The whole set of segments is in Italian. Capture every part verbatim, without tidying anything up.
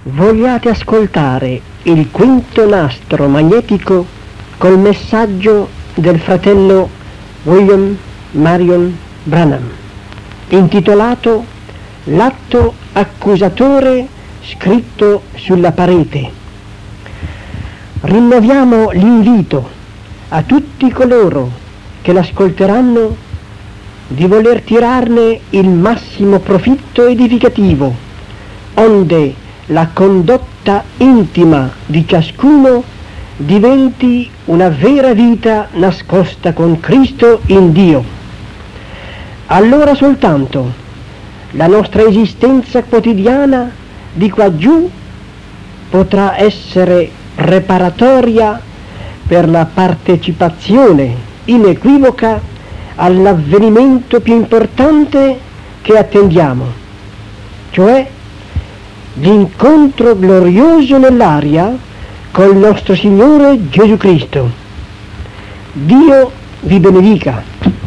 Vogliate ascoltare il quinto nastro magnetico col messaggio del fratello William Marion Branham, intitolato L'atto accusatore scritto sulla parete. Rinnoviamo l'invito a tutti coloro che l'ascolteranno di voler tirarne il massimo profitto edificativo, onde la condotta intima di ciascuno diventi una vera vita nascosta con Cristo in Dio. Allora soltanto la nostra esistenza quotidiana di qua giù potrà essere preparatoria per la partecipazione inequivoca all'avvenimento più importante che attendiamo, cioè l'incontro glorioso nell'aria col nostro Signore Gesù Cristo. Dio vi benedica.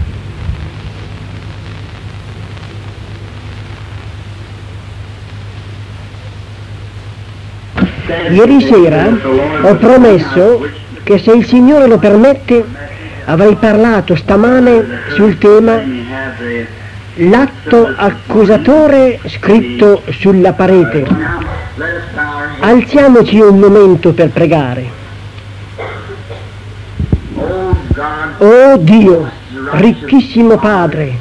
Ieri sera ho promesso che, se il Signore lo permette, avrei parlato stamane sul tema l'atto accusatore scritto sulla parete. Alziamoci un momento per pregare. Oh Dio, ricchissimo Padre,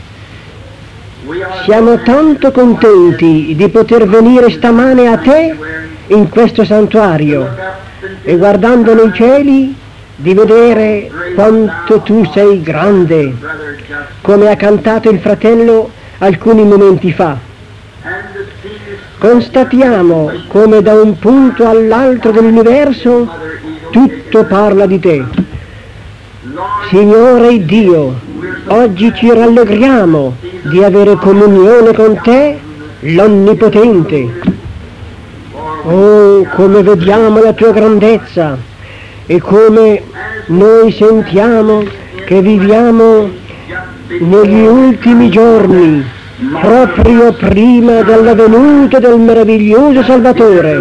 siamo tanto contenti di poter venire stamane a Te in questo santuario e, guardando nei cieli, di vedere quanto Tu sei grande, come ha cantato il fratello alcuni momenti fa. Constatiamo come da un punto all'altro dell'universo tutto parla di Te. Signore Dio, oggi ci rallegriamo di avere comunione con Te, l'Onnipotente. Oh, come vediamo la Tua grandezza e come noi sentiamo che viviamo negli ultimi giorni, proprio prima della venuta del meraviglioso Salvatore.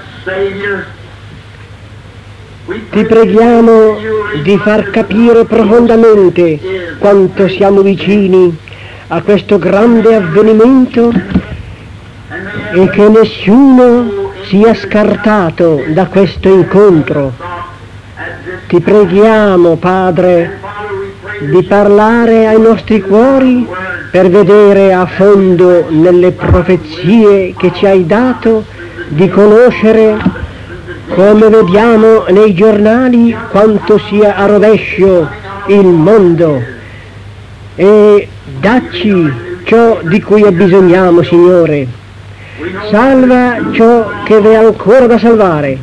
Ti preghiamo di far capire profondamente quanto siamo vicini a questo grande avvenimento e che nessuno sia scartato da questo incontro. Ti preghiamo, Padre, di parlare ai nostri cuori per vedere a fondo nelle profezie che ci hai dato, di conoscere, come vediamo nei giornali, quanto sia a rovescio il mondo, e dacci ciò di cui abbisogniamo, Signore. Salva ciò che v'è ancora da salvare,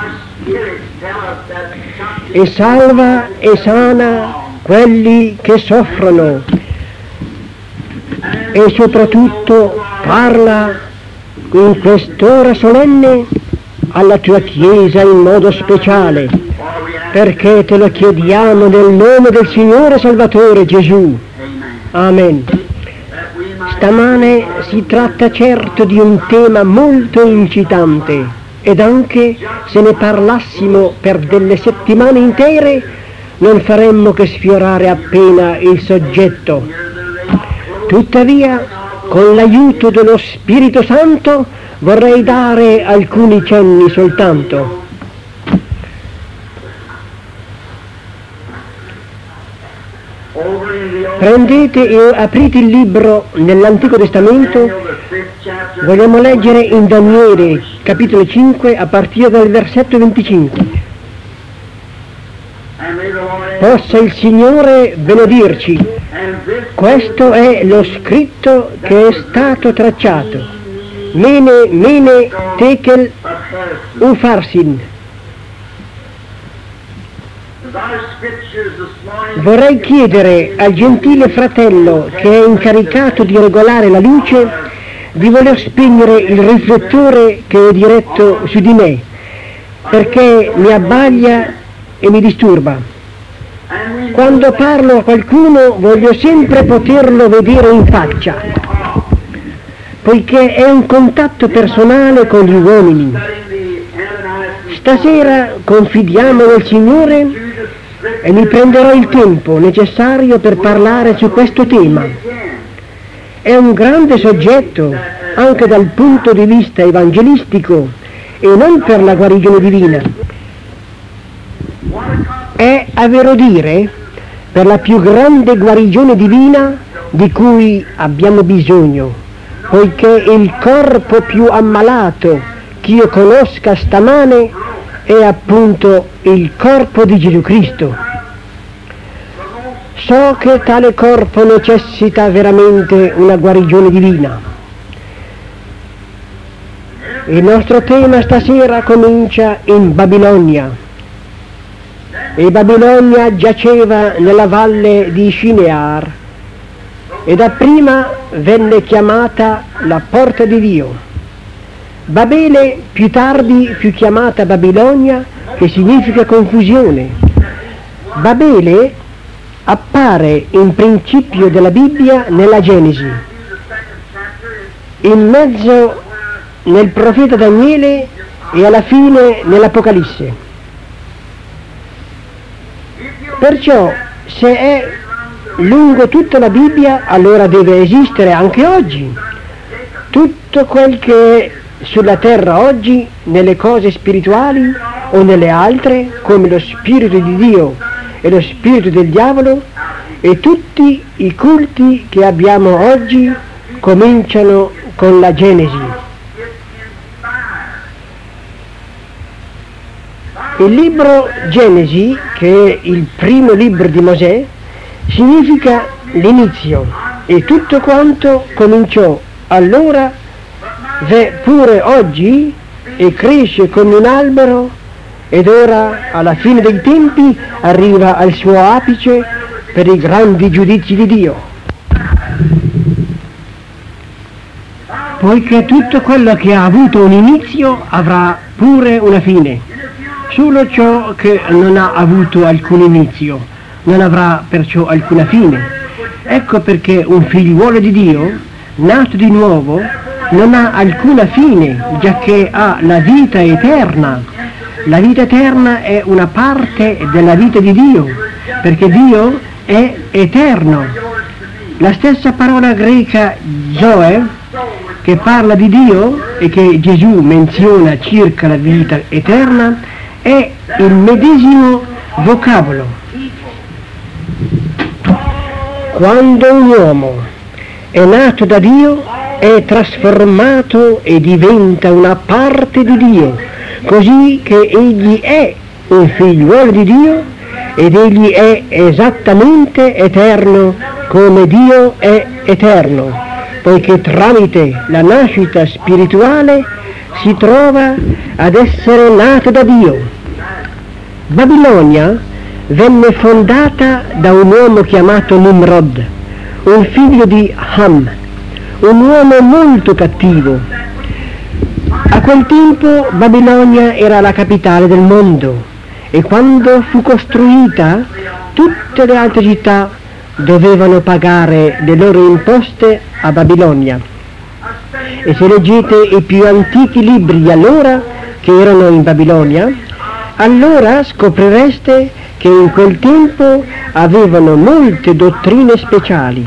e salva e sana quelli che soffrono, e soprattutto parla in quest'ora solenne alla Tua Chiesa in modo speciale, perché Te lo chiediamo nel nome del Signore Salvatore Gesù. Amen. Stamane si tratta certo di un tema molto incitante, ed anche se ne parlassimo per delle settimane intere non faremmo che sfiorare appena il soggetto. Tuttavia, con l'aiuto dello Spirito Santo, vorrei dare alcuni cenni soltanto. Prendete e aprite il libro nell'Antico Testamento. Vogliamo leggere in Daniele, capitolo cinque, a partire dal versetto venticinque. Possa il Signore benedirci. Questo è lo scritto che è stato tracciato. Mene, mene, tekel, ufarsin. Vorrei chiedere al gentile fratello che è incaricato di regolare la luce di voler spegnere il riflettore che è diretto su di me, perché mi abbaglia e mi disturba. Quando parlo a qualcuno voglio sempre poterlo vedere in faccia, poiché è un contatto personale con gli uomini. Stasera confidiamo nel Signore e mi prenderò il tempo necessario per parlare su questo tema. È un grande soggetto anche dal punto di vista evangelistico e non per la guarigione divina. È, a vero dire, per la più grande guarigione divina di cui abbiamo bisogno, poiché il corpo più ammalato che io conosca stamane è appunto il corpo di Gesù Cristo. So che tale corpo necessita veramente una guarigione divina. Il nostro tema stasera comincia in Babilonia. E Babilonia giaceva nella valle di Shinear e dapprima venne chiamata la porta di Dio. Babele più tardi fu chiamata Babilonia, che significa confusione. Babele appare in principio della Bibbia nella Genesi, in mezzo nel profeta Daniele e alla fine nell'Apocalisse. Perciò, se è lungo tutta la Bibbia, allora deve esistere anche oggi. Tutto quel che è sulla terra oggi, nelle cose spirituali o nelle altre, come lo spirito di Dio e lo spirito del diavolo, e tutti i culti che abbiamo oggi cominciano con la Genesi. Il libro Genesi, che è il primo libro di Mosè, significa l'inizio, e tutto quanto cominciò allora v'è pure oggi e cresce come un albero, ed ora alla fine dei tempi arriva al suo apice per i grandi giudizi di Dio. Poiché tutto quello che ha avuto un inizio avrà pure una fine. Solo ciò che non ha avuto alcun inizio non avrà perciò alcuna fine. Ecco perché un figliuolo di Dio, nato di nuovo, non ha alcuna fine, giacché ha la vita eterna. La vita eterna è una parte della vita di Dio, perché Dio è eterno. La stessa parola greca Zoe, che parla di Dio e che Gesù menziona circa la vita eterna, è il medesimo vocabolo. Quando un uomo è nato da Dio, è trasformato e diventa una parte di Dio, così che egli è un figliuolo di Dio ed egli è esattamente eterno come Dio è eterno, poiché tramite la nascita spirituale si trova ad essere nato da Dio. Babilonia venne fondata da un uomo chiamato Nimrod, un figlio di Ham, un uomo molto cattivo. A quel tempo Babilonia era la capitale del mondo e quando fu costruita tutte le altre città dovevano pagare le loro imposte a Babilonia. E se leggete i più antichi libri di allora che erano in Babilonia, allora scoprireste che in quel tempo avevano molte dottrine speciali.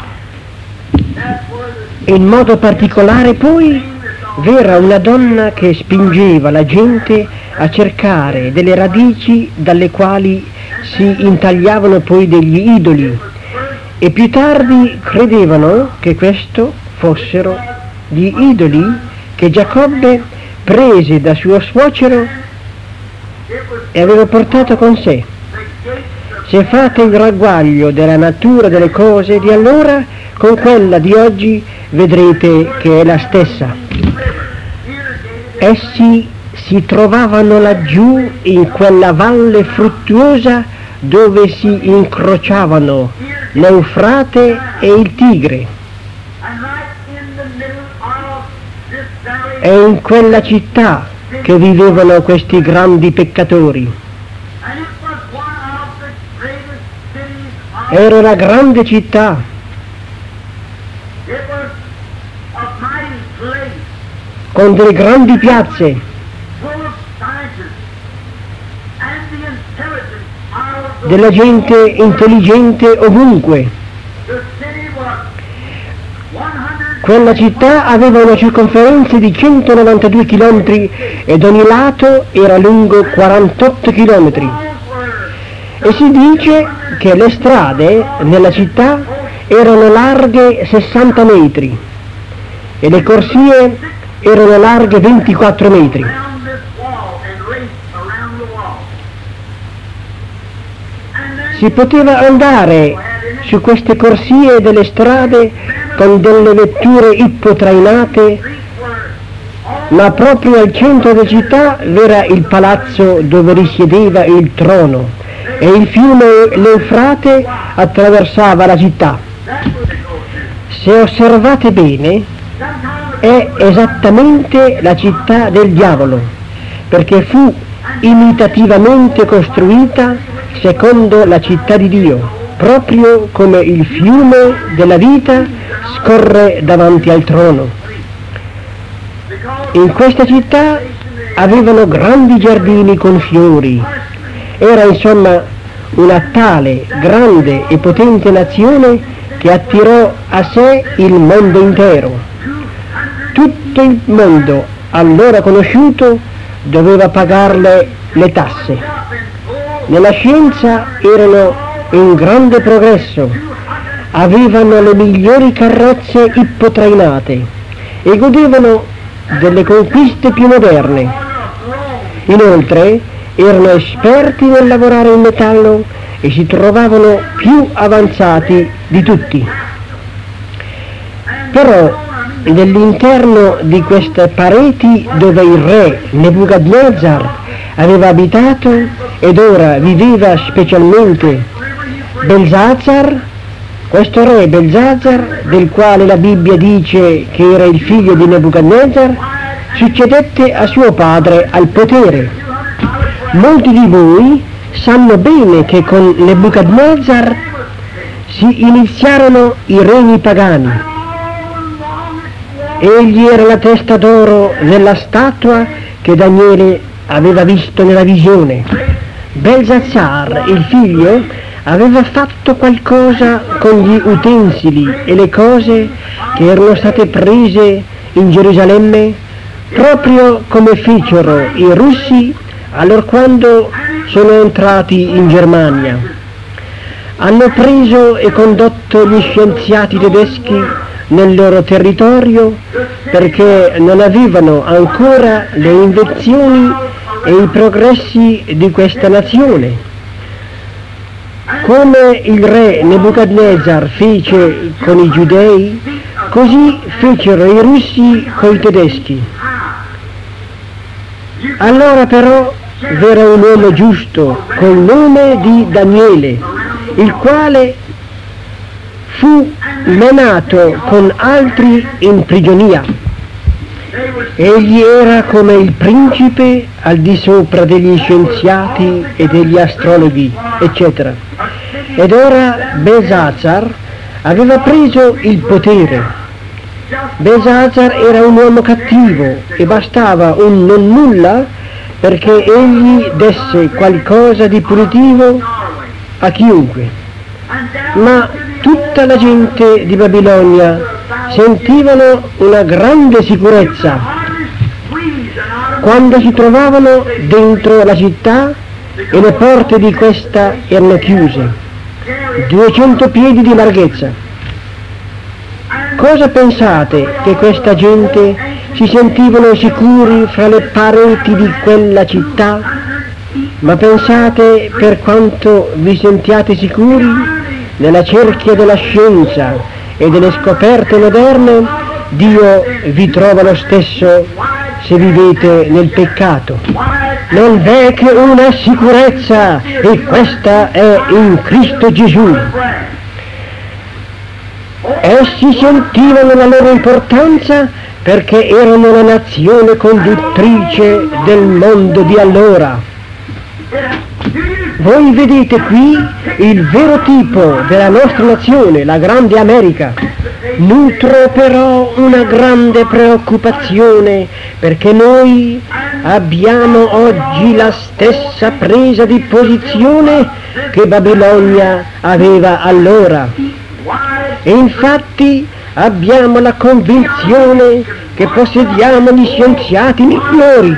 In modo particolare poi v'era una donna che spingeva la gente a cercare delle radici dalle quali si intagliavano poi degli idoli, e più tardi credevano che questo fossero gli idoli che Giacobbe prese da suo suocero e aveva portato con sé. Se fate il ragguaglio della natura delle cose di allora con quella di oggi, vedrete che è la stessa. Essi si trovavano laggiù in quella valle fruttuosa dove si incrociavano l'Eufrate e il Tigre. È in quella città che vivevano questi grandi peccatori. Era una grande città, con delle grandi piazze, della gente intelligente ovunque. Quella città aveva una circonferenza di centonovantadue chilometri ed ogni lato era lungo quarantotto chilometri. E si dice che le strade nella città erano larghe sessanta metri e le corsie erano larghe ventiquattro metri. Si poteva andare su queste corsie delle strade con delle vetture ippotrainate, ma proprio al centro della città v'era il palazzo dove risiedeva il trono e il fiume l'Eufrate attraversava la città. Se osservate bene, è esattamente la città del diavolo, perché fu imitativamente costruita secondo la città di Dio, proprio come il fiume della vita scorre davanti al trono. In questa città avevano grandi giardini con fiori. Era insomma una tale grande e potente nazione che attirò a sé il mondo intero. Tutto il mondo allora conosciuto doveva pagarle le tasse. Nella scienza erano in grande progresso, avevano le migliori carrozze ippotrainate e godevano delle conquiste più moderne. Inoltre erano esperti nel lavorare in metallo e si trovavano più avanzati di tutti. Però nell'interno di queste pareti dove il re Nebuchadnezzar aveva abitato ed ora viveva specialmente Belsazzar, questo re Belsazzar, del quale la Bibbia dice che era il figlio di Nebuchadnezzar, succedette a suo padre al potere. Molti di voi sanno bene che con Nebuchadnezzar si iniziarono i regni pagani. Egli era la testa d'oro della statua che Daniele aveva visto nella visione. Belsazzar, il figlio, aveva fatto qualcosa con gli utensili e le cose che erano state prese in Gerusalemme, proprio come fecero i russi allorquando sono entrati in Germania. Hanno preso e condotto gli scienziati tedeschi nel loro territorio perché non avevano ancora le invenzioni e i progressi di questa nazione. Come il re Nebuchadnezzar fece con i giudei, così fecero i russi con i tedeschi. Allora però v'era un uomo giusto col nome di Daniele, il quale fu menato con altri in prigionia. Egli era come il principe al di sopra degli scienziati e degli astrologhi, eccetera. Ed ora Belsazzar aveva preso il potere. Belsazzar era un uomo cattivo e bastava un non nulla perché egli desse qualcosa di punitivo a chiunque. Ma tutta la gente di Babilonia sentivano una grande sicurezza quando si trovavano dentro la città e le porte di questa erano chiuse, duecento piedi di larghezza. Cosa pensate che questa gente si sentivano sicuri fra le pareti di quella città? Ma pensate per quanto vi sentiate sicuri nella cerchia della scienza e delle scoperte moderne, Dio vi trova lo stesso se vivete nel peccato. Non v'è che una sicurezza e questa è in Cristo Gesù. Essi sentivano la loro importanza perché erano la nazione conduttrice del mondo di allora. Voi vedete qui il vero tipo della nostra nazione, la grande America. Nutro però una grande preoccupazione perché noi abbiamo oggi la stessa presa di posizione che Babilonia aveva allora. E infatti abbiamo la convinzione che possediamo gli scienziati migliori,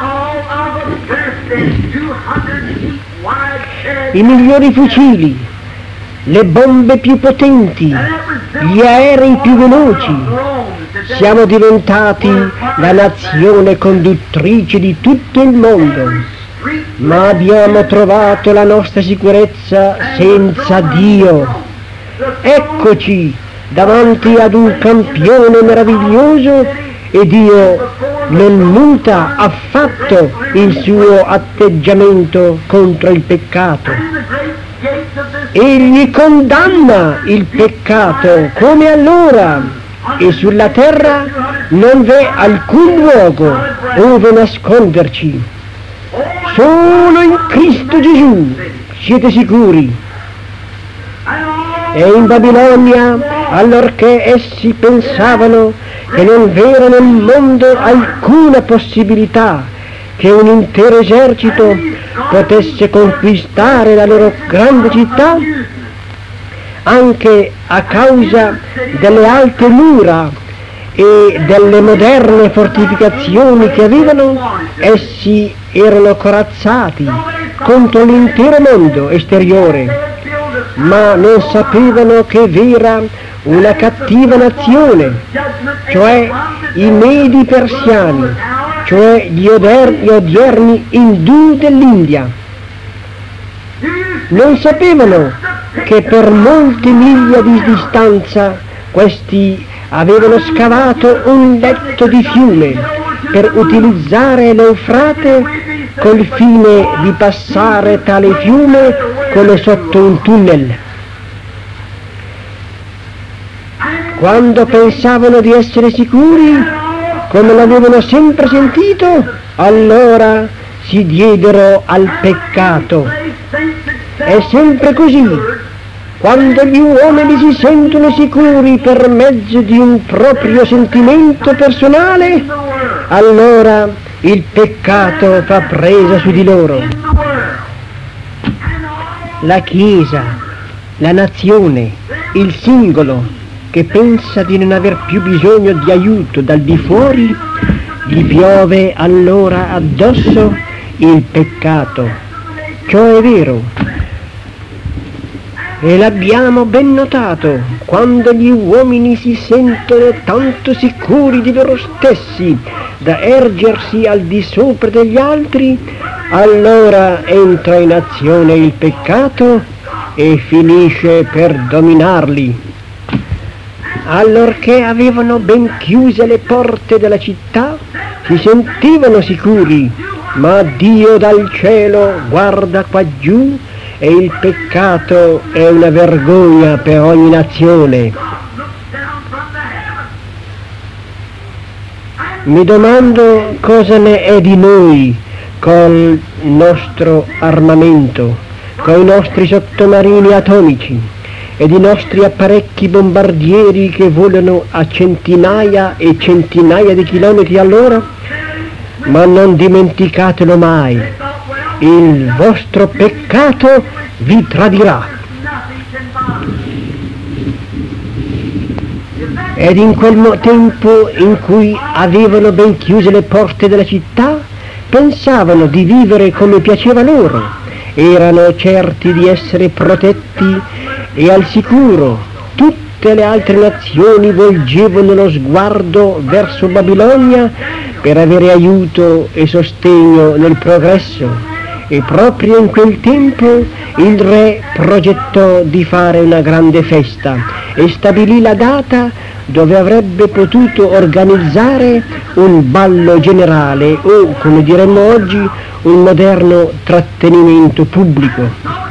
i migliori fucili, le bombe più potenti, gli aerei più veloci. Siamo diventati la nazione conduttrice di tutto il mondo, ma abbiamo trovato la nostra sicurezza senza Dio. Eccoci davanti ad un campione meraviglioso e Dio non muta affatto il suo atteggiamento contro il peccato. Egli condanna il peccato come allora, e sulla terra non v'è alcun luogo dove nasconderci. Solo in Cristo Gesù siete sicuri. E in Babilonia, allorché essi pensavano che non v'era nel mondo alcuna possibilità che un intero esercito potesse conquistare la loro grande città, anche a causa delle alte mura e delle moderne fortificazioni che avevano, essi erano corazzati contro l'intero mondo esteriore, ma non sapevano che v'era una cattiva nazione, cioè i Medi persiani, cioè gli, oder- gli odierni indù dell'India. Non sapevano che per molte miglia di distanza questi avevano scavato un letto di fiume per utilizzare l'Eufrate col fine di passare tale fiume come sotto un tunnel. Quando pensavano di essere sicuri, come l'avevano sempre sentito, allora si diedero al peccato. È sempre così. Quando gli uomini si sentono sicuri per mezzo di un proprio sentimento personale, allora il peccato fa presa su di loro. La Chiesa, la nazione, il singolo che pensa di non aver più bisogno di aiuto dal di fuori, gli piove allora addosso il peccato. Ciò è vero. E l'abbiamo ben notato, quando gli uomini si sentono tanto sicuri di loro stessi da ergersi al di sopra degli altri, allora entra in azione il peccato e finisce per dominarli. Allorché avevano ben chiuse le porte della città, si sentivano sicuri, ma Dio dal cielo guarda qua giù e il peccato è una vergogna per ogni nazione. Mi domando cosa ne è di noi col nostro armamento, con i nostri sottomarini atomici ed i nostri apparecchi bombardieri che volano a centinaia e centinaia di chilometri all'ora, ma non dimenticatelo mai. Il vostro peccato vi tradirà. Ed in quel tempo in cui avevano ben chiuse le porte della città, pensavano di vivere come piaceva loro, erano certi di essere protetti e al sicuro. Tutte le altre nazioni volgevano lo sguardo verso Babilonia per avere aiuto e sostegno nel progresso. E proprio in quel tempo il re progettò di fare una grande festa e stabilì la data dove avrebbe potuto organizzare un ballo generale o, come diremmo oggi, un moderno trattenimento pubblico.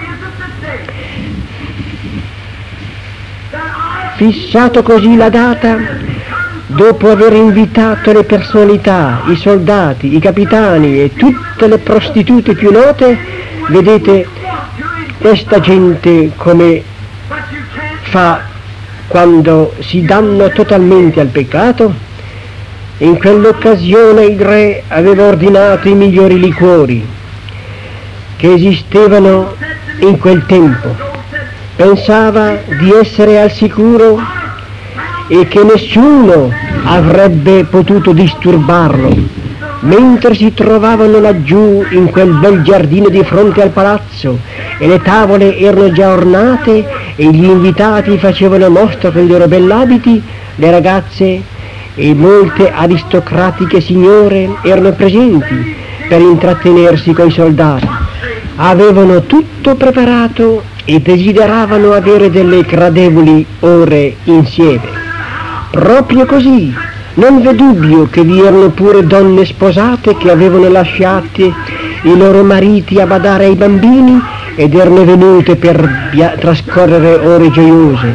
Fissato così la data, dopo aver invitato le personalità, i soldati, i capitani e tutte le prostitute più note, vedete questa gente come fa quando si danno totalmente al peccato. In quell'occasione il re aveva ordinato i migliori liquori che esistevano in quel tempo. Pensava di essere al sicuro e che nessuno avrebbe potuto disturbarlo, mentre si trovavano laggiù in quel bel giardino di fronte al palazzo e le tavole erano già ornate e gli invitati facevano mostra con i loro bell'abiti, le ragazze e molte aristocratiche signore erano presenti per intrattenersi coi soldati. Avevano tutto preparato e desideravano avere delle gradevoli ore insieme. Proprio così, non v'è dubbio che vi erano pure donne sposate che avevano lasciati i loro mariti a badare ai bambini ed erano venute per via- trascorrere ore gioiose.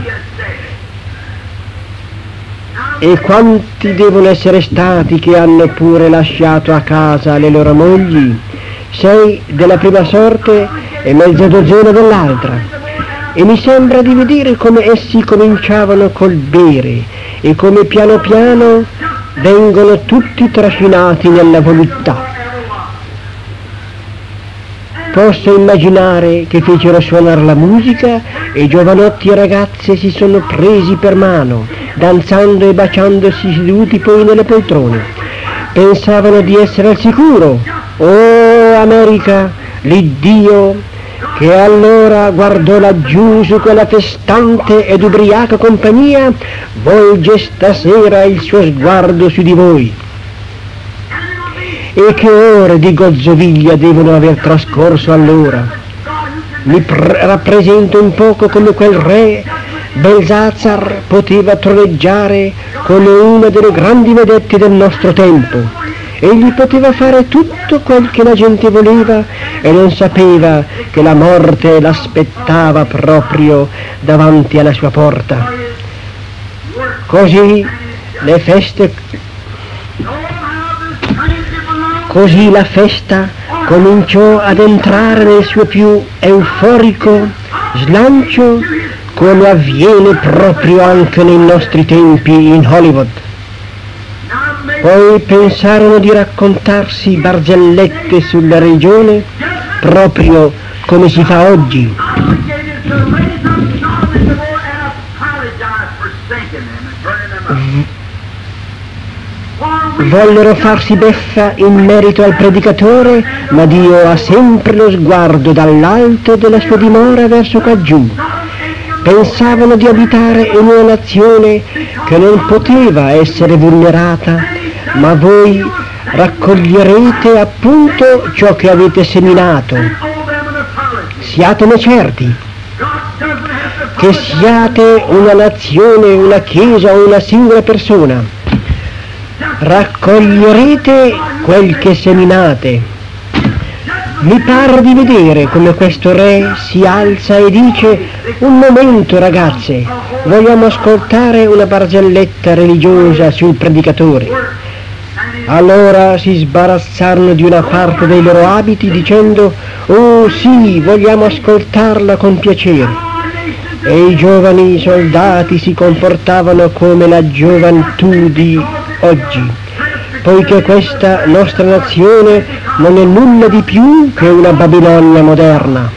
E quanti devono essere stati che hanno pure lasciato a casa le loro mogli? Sei della prima sorte e mezza dozzina dell'altra. E mi sembra di vedere come essi cominciavano col bere e come piano piano vengono tutti trascinati nella voluttà. Posso immaginare che fecero suonare la musica e giovanotti e ragazze si sono presi per mano, danzando e baciandosi seduti poi nelle poltrone. Pensavano di essere al sicuro. Oh America, l'Iddio che allora guardò laggiù su quella festante ed ubriaca compagnia, volge stasera il suo sguardo su di voi. E che ore di gozzoviglia devono aver trascorso allora. Mi pr- rappresento un poco come quel re Belsazzar poteva troneggiare come una delle grandi vedette del nostro tempo. Egli poteva fare tutto quel che la gente voleva e non sapeva che la morte l'aspettava proprio davanti alla sua porta. Così le feste, così la festa cominciò ad entrare nel suo più euforico slancio, come avviene proprio anche nei nostri tempi in Hollywood. Poi pensarono di raccontarsi barzellette sulla religione, proprio come si fa oggi. Vollero farsi beffa in merito al predicatore, ma Dio ha sempre lo sguardo dall'alto della sua dimora verso qua giù. Pensavano di abitare in una nazione che non poteva essere vulnerata, ma voi raccoglierete appunto ciò che avete seminato. Siatene certi che siate una nazione, una chiesa o una singola persona. Raccoglierete quel che seminate. Mi pare di vedere come questo re si alza e dice: un momento ragazze, vogliamo ascoltare una barzelletta religiosa sul predicatore. Allora si sbarazzarono di una parte dei loro abiti dicendo: oh sì, vogliamo ascoltarla con piacere. E i giovani soldati si comportavano come la gioventù di oggi, poiché questa nostra nazione non è nulla di più che una Babilonia moderna.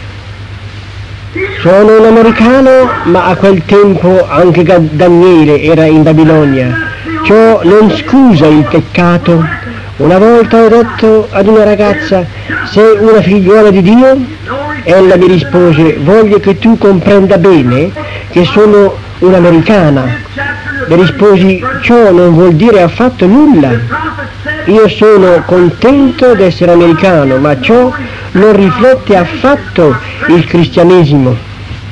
Sono un americano, ma a quel tempo anche Daniele era in Babilonia. Ciò non scusa il peccato. Una volta ho detto ad una ragazza: sei una figliuola di Dio? Ella mi rispose: voglio che tu comprenda bene che sono un'americana. Le risposi: ciò non vuol dire affatto nulla. Io sono contento di essere americano, ma ciò non riflette affatto il cristianesimo.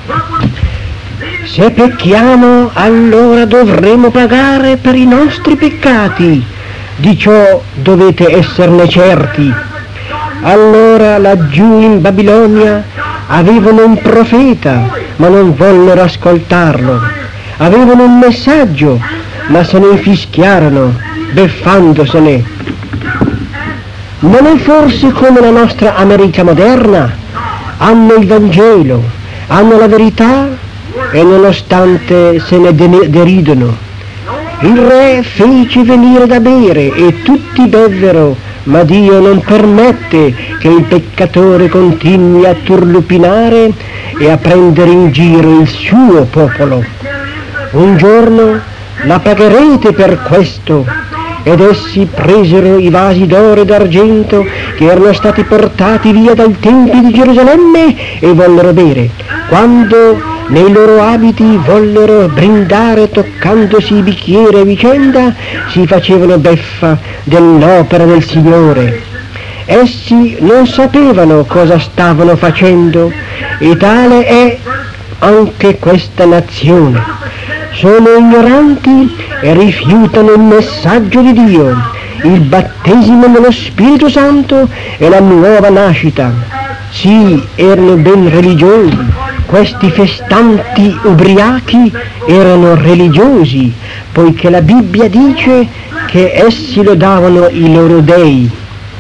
Se pecchiamo, allora dovremo pagare per i nostri peccati. Di ciò dovete esserne certi. Allora laggiù in Babilonia avevano un profeta, ma non vollero ascoltarlo. Avevano un messaggio, ma se ne infischiarono, beffandosene. Non è forse come la nostra America moderna? Hanno il Vangelo, hanno la verità e nonostante se ne deridono. Il re fece venire da bere e tutti bevvero ma Dio non permette che il peccatore continui a turlupinare e a prendere in giro il suo popolo. Un giorno la pagherete per questo. Ed essi presero i vasi d'oro e d'argento che erano stati portati via dal Tempio di Gerusalemme e vollero bere. Quando nei loro abiti vollero brindare toccandosi i bicchieri a vicenda, si facevano beffa dell'opera del Signore. Essi non sapevano cosa stavano facendo, e tale è anche questa nazione. Sono ignoranti e rifiutano il messaggio di Dio, il battesimo nello Spirito Santo e la nuova nascita. Sì, erano ben religiosi, questi festanti ubriachi erano religiosi, poiché la Bibbia dice che essi lodavano i loro dei.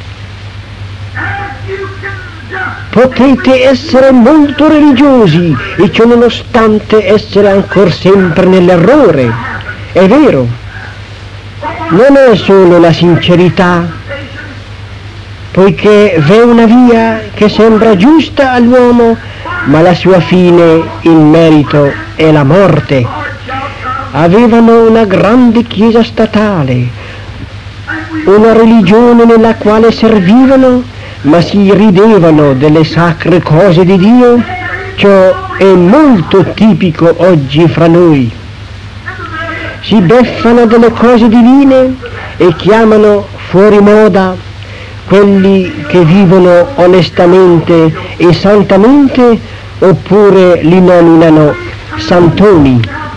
Potete essere molto religiosi e ciò nonostante essere ancora sempre nell'errore. È vero, non è solo la sincerità, poiché v'è una via che sembra giusta all'uomo, ma la sua fine in merito è la morte. Avevano una grande chiesa statale, una religione nella quale servivano, ma si ridevano delle sacre cose di Dio. Ciò è molto tipico oggi fra noi. Si beffano delle cose divine e chiamano fuori moda quelli che vivono onestamente e santamente, oppure li nominano santoni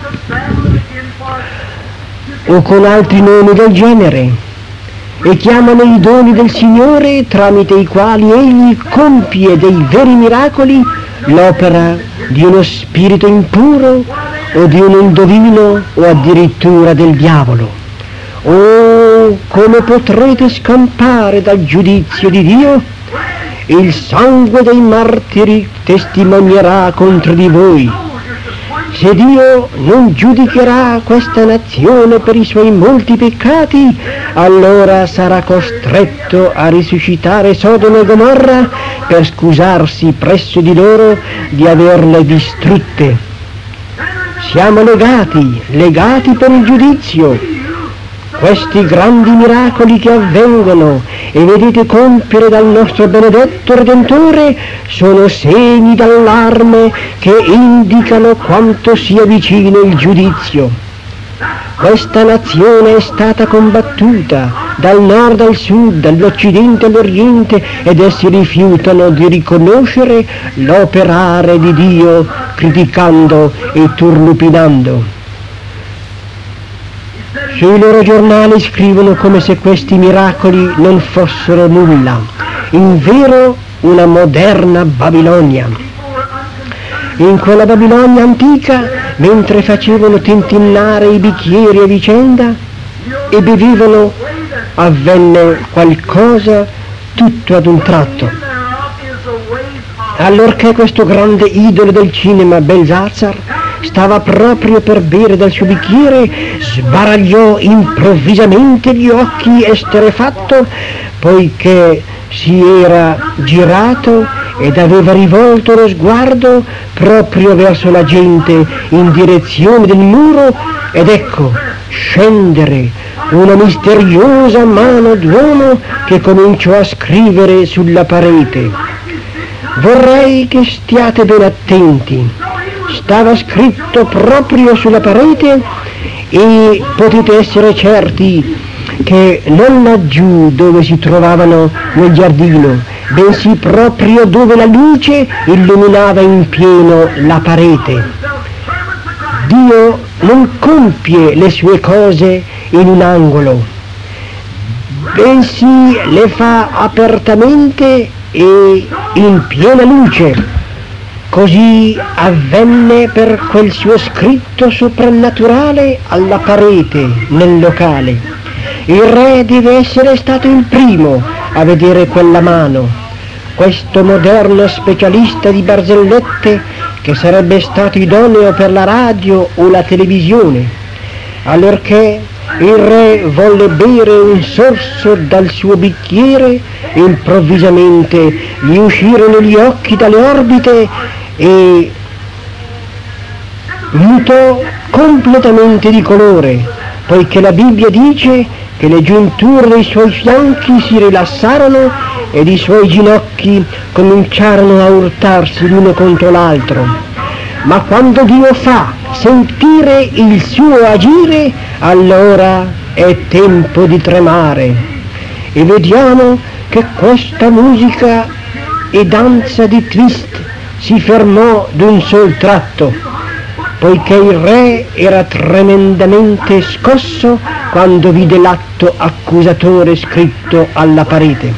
o con altri nomi del genere, e chiamano i doni del Signore tramite i quali Egli compie dei veri miracoli l'opera di uno spirito impuro o di un indovino o addirittura del diavolo. Oh, come potrete scampare dal giudizio di Dio? Il sangue dei martiri testimonierà contro di voi. Se Dio non giudicherà questa nazione per i suoi molti peccati, allora sarà costretto a risuscitare Sodoma e Gomorra per scusarsi presso di loro di averle distrutte. Siamo legati, legati per il giudizio. Questi grandi miracoli che avvengono e vedete compiere dal nostro benedetto Redentore sono segni d'allarme che indicano quanto sia vicino il giudizio. Questa nazione è stata combattuta dal nord al sud, dall'occidente all'oriente, ed essi rifiutano di riconoscere l'operare di Dio, criticando e turlupinando. Sui loro giornali scrivono come se questi miracoli non fossero nulla, invero una moderna Babilonia. In quella Babilonia antica, mentre facevano tintinnare i bicchieri a vicenda e bevevano, avvenne qualcosa tutto ad un tratto. Allorché questo grande idolo del cinema, Belshazzar, stava proprio per bere dal suo bicchiere, sbaragliò improvvisamente gli occhi esterrefatto, poiché si era girato ed aveva rivolto lo sguardo proprio verso la gente in direzione del muro, ed ecco scendere una misteriosa mano d'uomo che cominciò a scrivere sulla parete. Vorrei che stiate ben attenti. Stava scritto proprio sulla parete e potete essere certi che non laggiù dove si trovavano nel giardino, bensì proprio dove la luce illuminava in pieno la parete. Dio non compie le sue cose in un angolo, bensì le fa apertamente e in piena luce. Così avvenne per quel suo scritto soprannaturale alla parete nel locale. Il re deve essere stato il primo a vedere quella mano. Questo moderno specialista di barzellette, che sarebbe stato idoneo per la radio o la televisione, allorché Il re volle bere un sorso dal suo bicchiere, improvvisamente gli uscirono gli occhi dalle orbite e mutò completamente di colore, poiché la Bibbia dice che le giunture dei suoi fianchi si rilassarono ed i suoi ginocchi cominciarono a urtarsi l'uno contro l'altro. Ma quando Dio fa sentire il suo agire, allora è tempo di tremare. E vediamo che questa musica e danza di twist si fermò d'un sol tratto, poiché il re era tremendamente scosso quando vide l'atto accusatore scritto alla parete.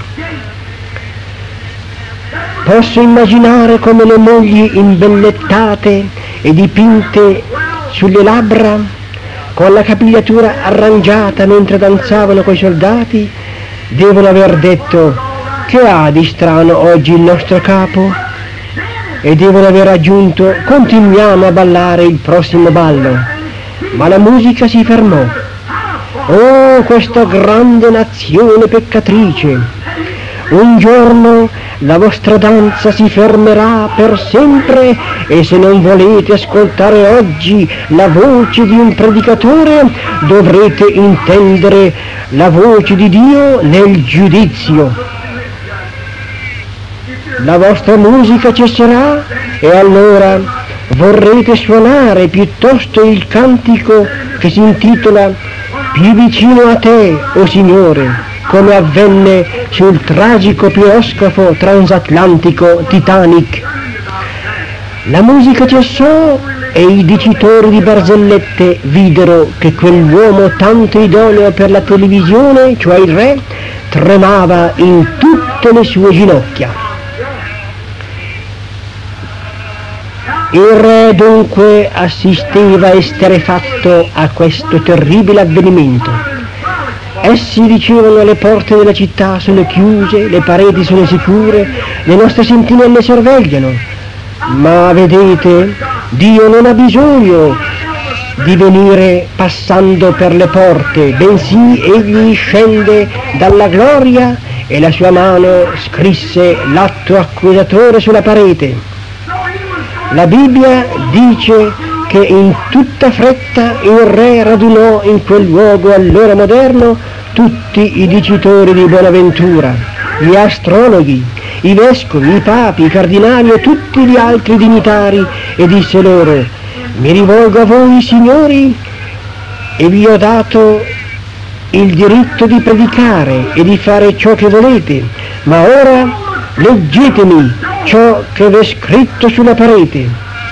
Posso immaginare come le mogli imbellettate e dipinte sulle labbra, con la capigliatura arrangiata mentre danzavano coi soldati, devono aver detto: che ha di strano oggi il nostro capo? E devono aver aggiunto: continuiamo a ballare il prossimo ballo. Ma la musica si fermò. Oh, questa grande nazione peccatrice! Un giorno la vostra danza si fermerà per sempre, e se non volete ascoltare oggi la voce di un predicatore, dovrete intendere la voce di Dio nel giudizio. La vostra musica cesserà e allora vorrete suonare piuttosto il cantico che si intitola Più vicino a te, o Signore, come avvenne sul tragico piroscafo transatlantico Titanic. La musica cessò e i dicitori di barzellette videro che quell'uomo tanto idoneo per la televisione, cioè il re, tremava in tutte le sue ginocchia. Il re dunque assisteva esterrefatto a questo terribile avvenimento. Essi dicevano: le porte della città sono chiuse, le pareti sono sicure, le nostre sentinelle sorvegliano. Ma vedete, Dio non ha bisogno di venire passando per le porte, bensì egli scende dalla gloria e la sua mano scrisse l'atto accusatore sulla parete. La Bibbia dice che in tutta fretta il re radunò in quel luogo allora moderno tutti i dicitori di buonaventura, gli astrologhi, i vescovi, i papi, i cardinali e tutti gli altri dignitari, e disse loro: mi rivolgo a voi, signori, e vi ho dato il diritto di predicare e di fare ciò che volete, ma ora leggetemi ciò che v'è scritto sulla parete.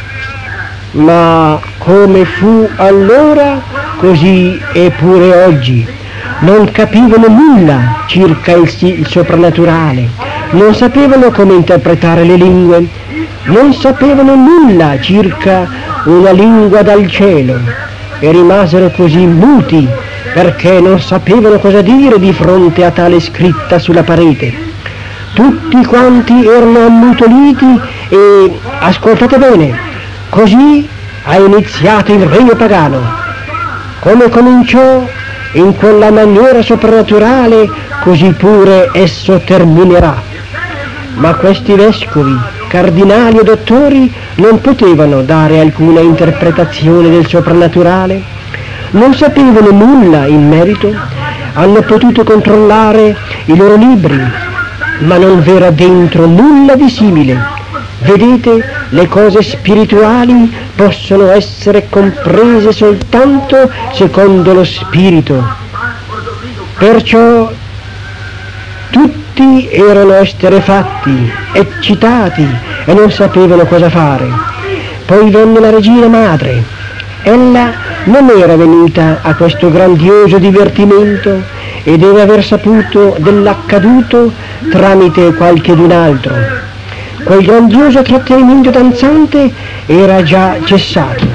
Ma come fu allora, così è pure oggi. Non capivano nulla circa il, il soprannaturale, non sapevano come interpretare le lingue, non sapevano nulla circa una lingua dal cielo, e rimasero così muti perché non sapevano cosa dire di fronte a tale scritta sulla parete. Tutti quanti erano ammutoliti e, ascoltate bene, così ha iniziato il regno pagano. Come cominciò in quella maniera soprannaturale, così pure esso terminerà. Ma questi vescovi, cardinali e dottori non potevano dare alcuna interpretazione del soprannaturale, non sapevano nulla in merito, hanno potuto controllare i loro libri, ma non v'era dentro nulla di simile. Vedete, le cose spirituali possono essere comprese soltanto secondo lo spirito. Perciò tutti erano esterrefatti, eccitati e non sapevano cosa fare. Poi venne la regina madre. Ella non era venuta a questo grandioso divertimento e deve aver saputo dell'accaduto tramite qualchedun altro. Quel grandioso trattenimento danzante era già cessato.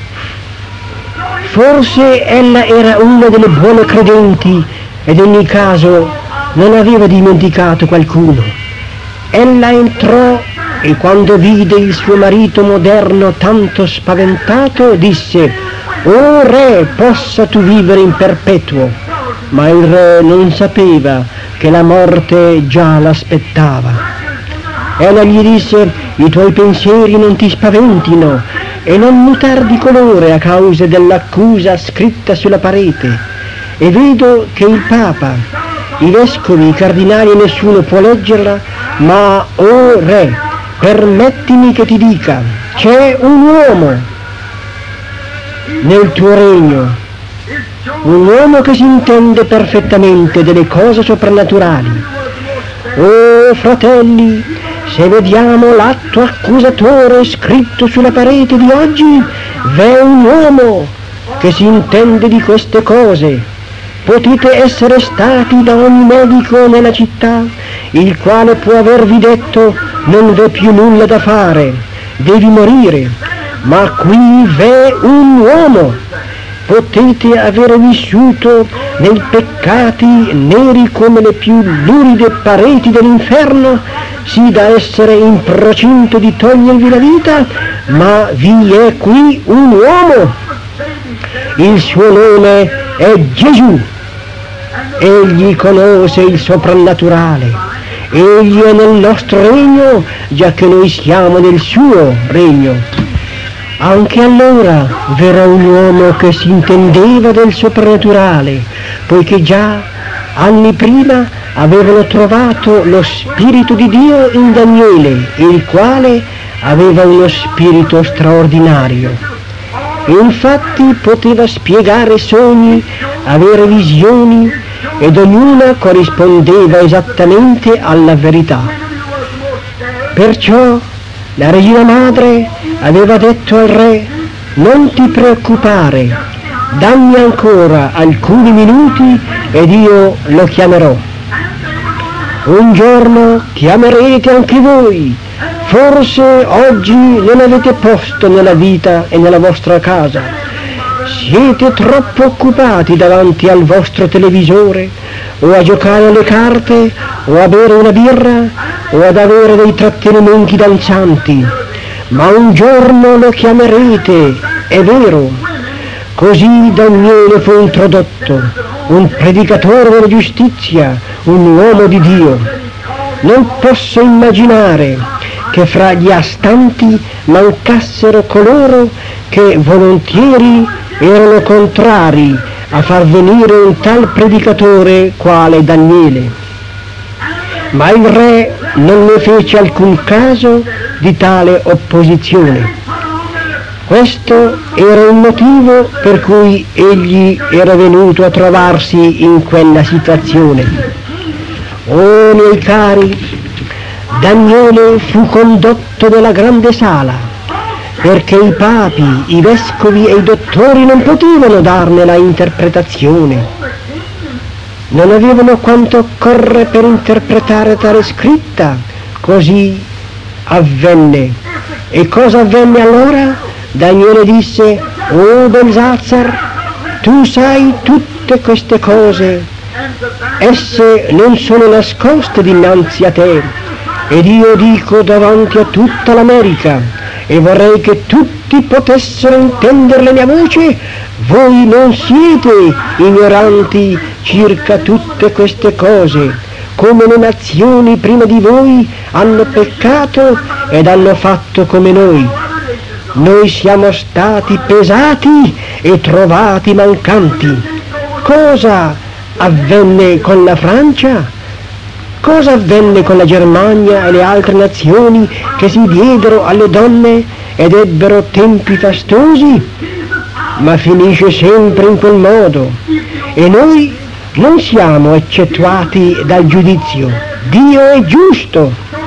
Forse ella era una delle buone credenti ed in ogni caso non aveva dimenticato qualcuno. Ella entrò e quando vide il suo marito moderno tanto spaventato disse: o re, possa tu vivere in perpetuo. Ma il re non sapeva che la morte già l'aspettava. Ella gli disse: i tuoi pensieri non ti spaventino e non mutar di colore a causa dell'accusa scritta sulla parete. E vedo che il Papa, i vescovi, i cardinali e nessuno può leggerla, ma, o re, permettimi che ti dica, c'è un uomo nel tuo regno, un uomo che si intende perfettamente delle cose soprannaturali. Oh fratelli, se vediamo l'atto accusatore scritto sulla parete di oggi, v'è un uomo che si intende di queste cose. Potete essere stati da ogni medico nella città, il quale può avervi detto: non v'è più nulla da fare, devi morire, ma qui v'è un uomo. Potete avere vissuto nei peccati neri come le più luride pareti dell'inferno, sì da essere in procinto di togliervi la vita, ma vi è qui un uomo. Il suo nome è Gesù. Egli conosce il soprannaturale. Egli è nel nostro regno, giacché noi siamo nel suo regno. Anche allora verrà un uomo che si intendeva del soprannaturale, poiché già anni prima avevano trovato lo Spirito di Dio in Daniele, il quale aveva uno spirito straordinario. Infatti poteva spiegare sogni, avere visioni, ed ognuna corrispondeva esattamente alla verità. Perciò la regina madre aveva detto al re: non ti preoccupare, dammi ancora alcuni minuti ed io lo chiamerò. Un giorno chiamerete anche voi, forse oggi non avete posto nella vita e nella vostra casa. Siete troppo occupati davanti al vostro televisore, o a giocare alle carte, o a bere una birra, o ad avere dei trattenimenti danzanti. Ma un giorno lo chiamerete, è vero. Così Daniele fu introdotto, un predicatore della giustizia, un uomo di Dio. Non posso immaginare che fra gli astanti mancassero coloro che volentieri erano contrari a far venire un tal predicatore quale Daniele. Ma il re non ne fece alcun caso di tale opposizione. Questo era il motivo per cui egli era venuto a trovarsi in quella situazione. Oh miei cari, Daniele fu condotto nella grande sala, perché i papi, i vescovi e i dottori non potevano darne la interpretazione. Non avevano quanto occorre per interpretare tale scritta. Così avvenne. E cosa avvenne allora? Daniele disse: «Oh Belsazzar, tu sai tutte queste cose, esse non sono nascoste dinanzi a te, ed io dico davanti a tutta l'America, e vorrei che tutti potessero intendere la mia voce. Voi non siete ignoranti circa tutte queste cose, come le nazioni prima di voi hanno peccato ed hanno fatto come noi. Noi siamo stati pesati e trovati mancanti. Cosa avvenne con la Francia? Cosa avvenne con la Germania e le altre nazioni che si diedero alle donne ed ebbero tempi fastosi? Ma finisce sempre in quel modo, e noi non siamo eccettuati dal giudizio. Dio è giusto.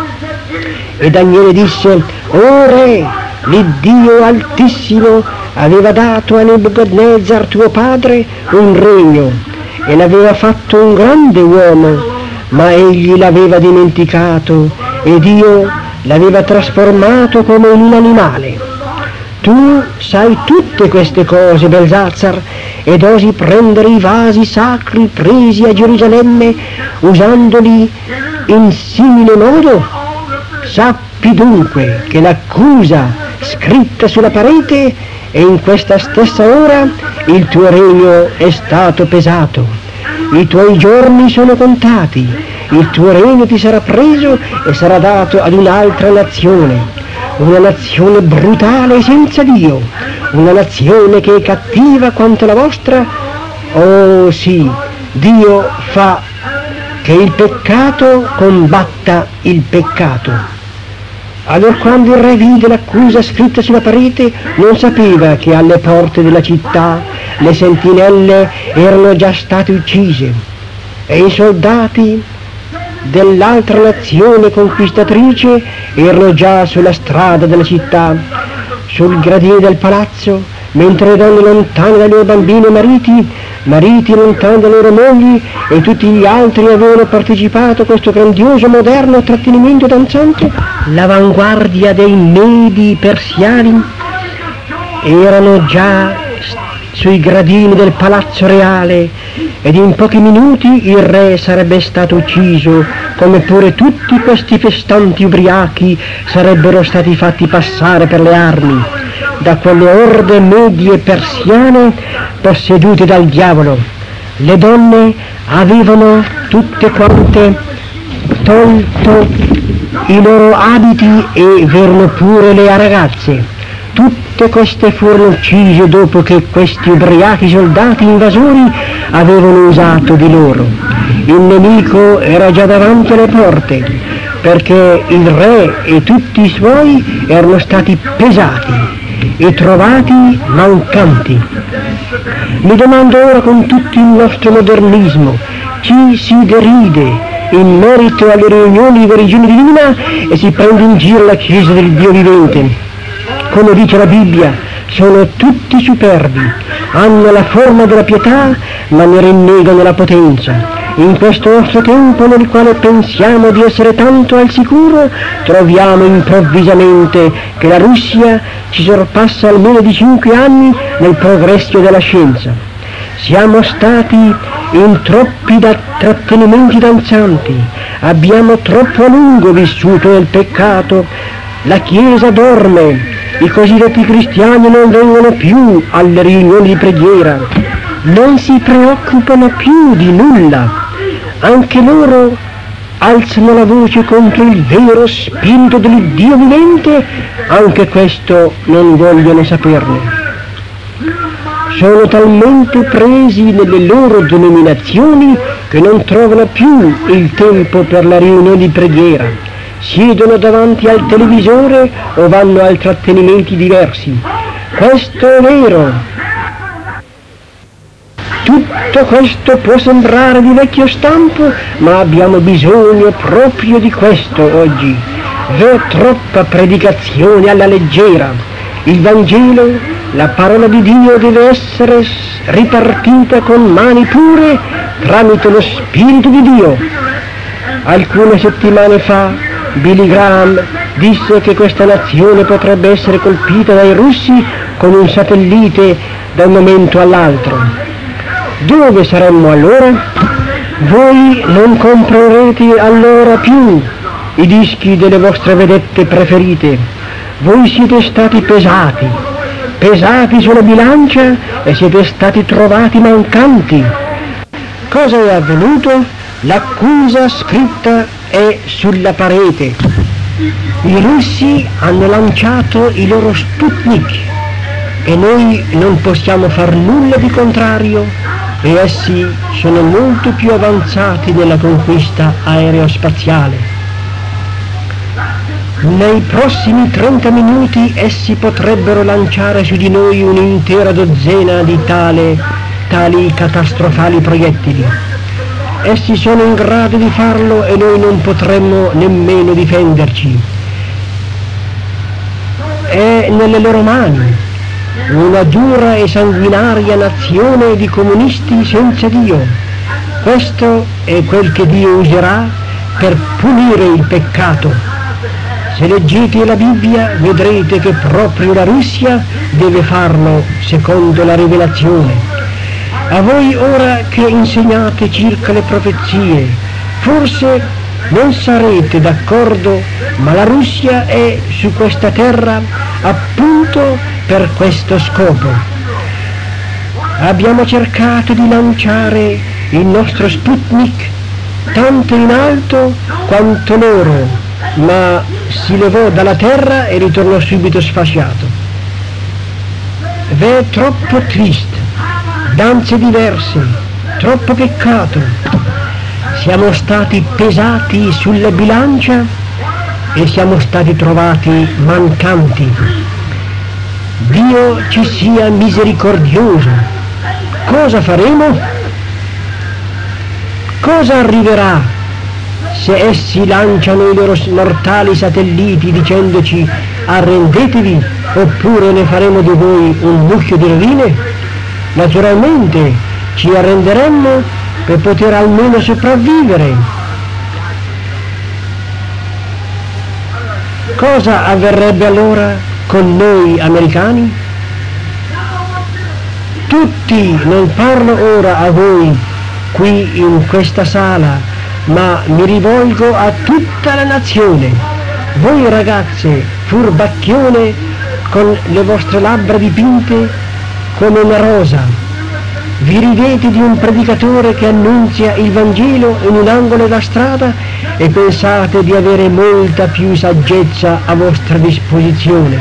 E Daniele disse: «O re, l'Iddio Altissimo aveva dato a Nebuchadnezzar tuo padre un regno, e l'aveva fatto un grande uomo, ma egli l'aveva dimenticato, ed Dio l'aveva trasformato come in un animale. Tu sai tutte queste cose, Belsazzar, ed osi prendere i vasi sacri presi a Gerusalemme, usandoli in simile modo? Sappi dunque che l'accusa scritta sulla parete e in questa stessa ora il tuo regno è stato pesato. I tuoi giorni sono contati, il tuo regno ti sarà preso e sarà dato ad un'altra nazione, una nazione brutale senza Dio, una nazione che è cattiva quanto la vostra. Oh sì, Dio fa che il peccato combatta il peccato. Allora quando il re vide l'accusa scritta sulla parete, non sapeva che alle porte della città le sentinelle erano già state uccise e i soldati dell'altra nazione conquistatrice erano già sulla strada della città, sul gradino del palazzo, mentre le donne lontane dai loro bambini e mariti, mariti lontani dalle loro mogli e tutti gli altri avevano partecipato a questo grandioso moderno trattenimento danzante. L'avanguardia dei Medi persiani erano già sui gradini del palazzo reale ed in pochi minuti il re sarebbe stato ucciso, come pure tutti questi festanti ubriachi sarebbero stati fatti passare per le armi da quelle orde medie persiane possedute dal diavolo. Le donne avevano tutte quante tolto i loro abiti e v'erano pure le ragazze. Tutte queste furono uccise dopo che questi ubriachi soldati invasori avevano usato di loro. Il nemico era già davanti alle porte, perché il re e tutti i suoi erano stati pesati e trovati mancanti. Mi domando ora, con tutto il nostro modernismo, ci si deride in merito alle riunioni di guarigione divina e si prende in giro la Chiesa del Dio vivente. Come dice la Bibbia, sono tutti superbi, hanno la forma della pietà ma ne rinnegano la potenza. In questo nostro tempo, nel quale pensiamo di essere tanto al sicuro, troviamo improvvisamente che la Russia ci sorpassa almeno di cinque anni nel progresso della scienza. Siamo stati in troppi da trattenimenti danzanti, abbiamo troppo a lungo vissuto nel peccato, la Chiesa dorme, i cosiddetti cristiani non vengono più alle riunioni di preghiera, non si preoccupano più di nulla. Anche loro alzano la voce contro il vero spirito dell'Iddio vivente, anche questo non vogliono saperne. Sono talmente presi nelle loro denominazioni che non trovano più il tempo per la riunione di preghiera, siedono davanti al televisore o vanno a trattenimenti diversi. Questo è vero. Tutto questo può sembrare di vecchio stampo, ma abbiamo bisogno proprio di questo oggi. C'è troppa predicazione alla leggera. Il Vangelo, la parola di Dio, deve essere ripartita con mani pure tramite lo Spirito di Dio. Alcune settimane fa Billy Graham disse che questa nazione potrebbe essere colpita dai russi con un satellite da un momento all'altro. Dove saremmo allora? Voi non comprerete allora più i dischi delle vostre vedette preferite. Voi siete stati pesati, pesati sulla bilancia e siete stati trovati mancanti. Cosa è avvenuto? L'accusa scritta è sulla parete. I russi hanno lanciato i loro Sputnik e noi non possiamo far nulla di contrario, e essi sono molto più avanzati nella conquista aerospaziale. Nei prossimi trenta minuti essi potrebbero lanciare su di noi un'intera dozzina di tale, tali catastrofali proiettili. Essi sono in grado di farlo e noi non potremmo nemmeno difenderci. È nelle loro mani. Una dura e sanguinaria nazione di comunisti senza Dio. Questo è quel che Dio userà per punire il peccato. Se leggete la Bibbia vedrete che proprio la Russia deve farlo secondo la rivelazione. A voi ora che insegnate circa le profezie, forse non sarete d'accordo, ma la Russia è su questa terra appunto per questo scopo. Abbiamo cercato di lanciare il nostro Sputnik tanto in alto quanto loro, ma si levò dalla terra e ritornò subito sfasciato. V'è troppo twist, danze diverse, troppo peccato. Siamo stati pesati sulla bilancia e siamo stati trovati mancanti. Dio ci sia misericordioso. Cosa faremo? Cosa arriverà se essi lanciano i loro mortali satelliti dicendoci arrendetevi oppure ne faremo di voi un mucchio di rovine? Naturalmente ci arrenderemmo per poter almeno sopravvivere. Cosa avverrebbe allora con noi americani? Tutti, non parlo ora a voi qui in questa sala, ma mi rivolgo a tutta la nazione. Voi ragazze, furbacchione, con le vostre labbra dipinte come una rosa, vi ridete di un predicatore che annunzia il Vangelo in un angolo della strada e pensate di avere molta più saggezza a vostra disposizione.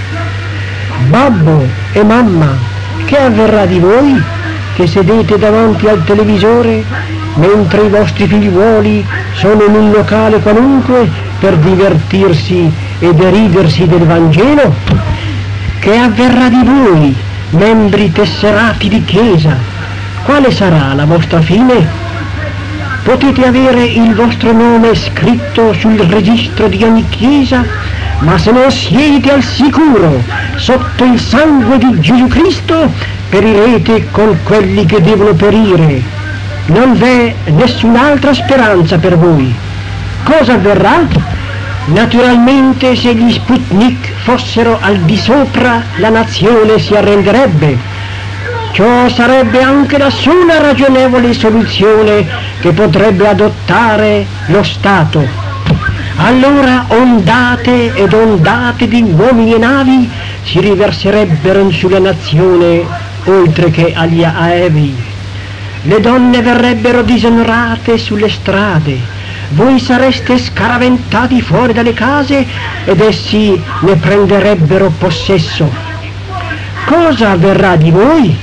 Babbo e mamma, che avverrà di voi che sedete davanti al televisore mentre i vostri figliuoli sono in un locale qualunque per divertirsi e deridersi del Vangelo? Che avverrà di voi, membri tesserati di chiesa? Quale sarà la vostra fine? Potete avere il vostro nome scritto sul registro di ogni chiesa, ma se non siete al sicuro sotto il sangue di Gesù Cristo, perirete con quelli che devono perire. Non v'è nessun'altra speranza per voi. Cosa avverrà? Naturalmente, se gli Sputnik fossero al di sopra, la nazione si arrenderebbe. Ciò sarebbe anche la sola ragionevole soluzione che potrebbe adottare lo Stato. Allora ondate ed ondate di uomini e navi si riverserebbero sulla nazione oltre che agli aerei. Le donne verrebbero disonorate sulle strade, voi sareste scaraventati fuori dalle case ed essi ne prenderebbero possesso. Cosa avverrà di voi?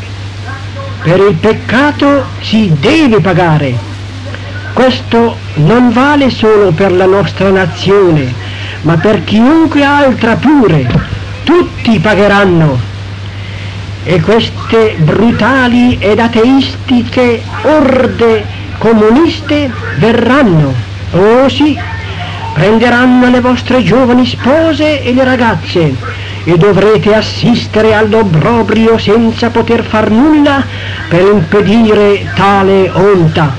Per il peccato si deve pagare. Questo non vale solo per la nostra nazione, ma per chiunque altra pure. Tutti pagheranno. E queste brutali ed ateistiche orde comuniste verranno, oh sì, prenderanno le vostre giovani spose e le ragazze e dovrete assistere all'obbrobrio senza poter far nulla per impedire tale onta.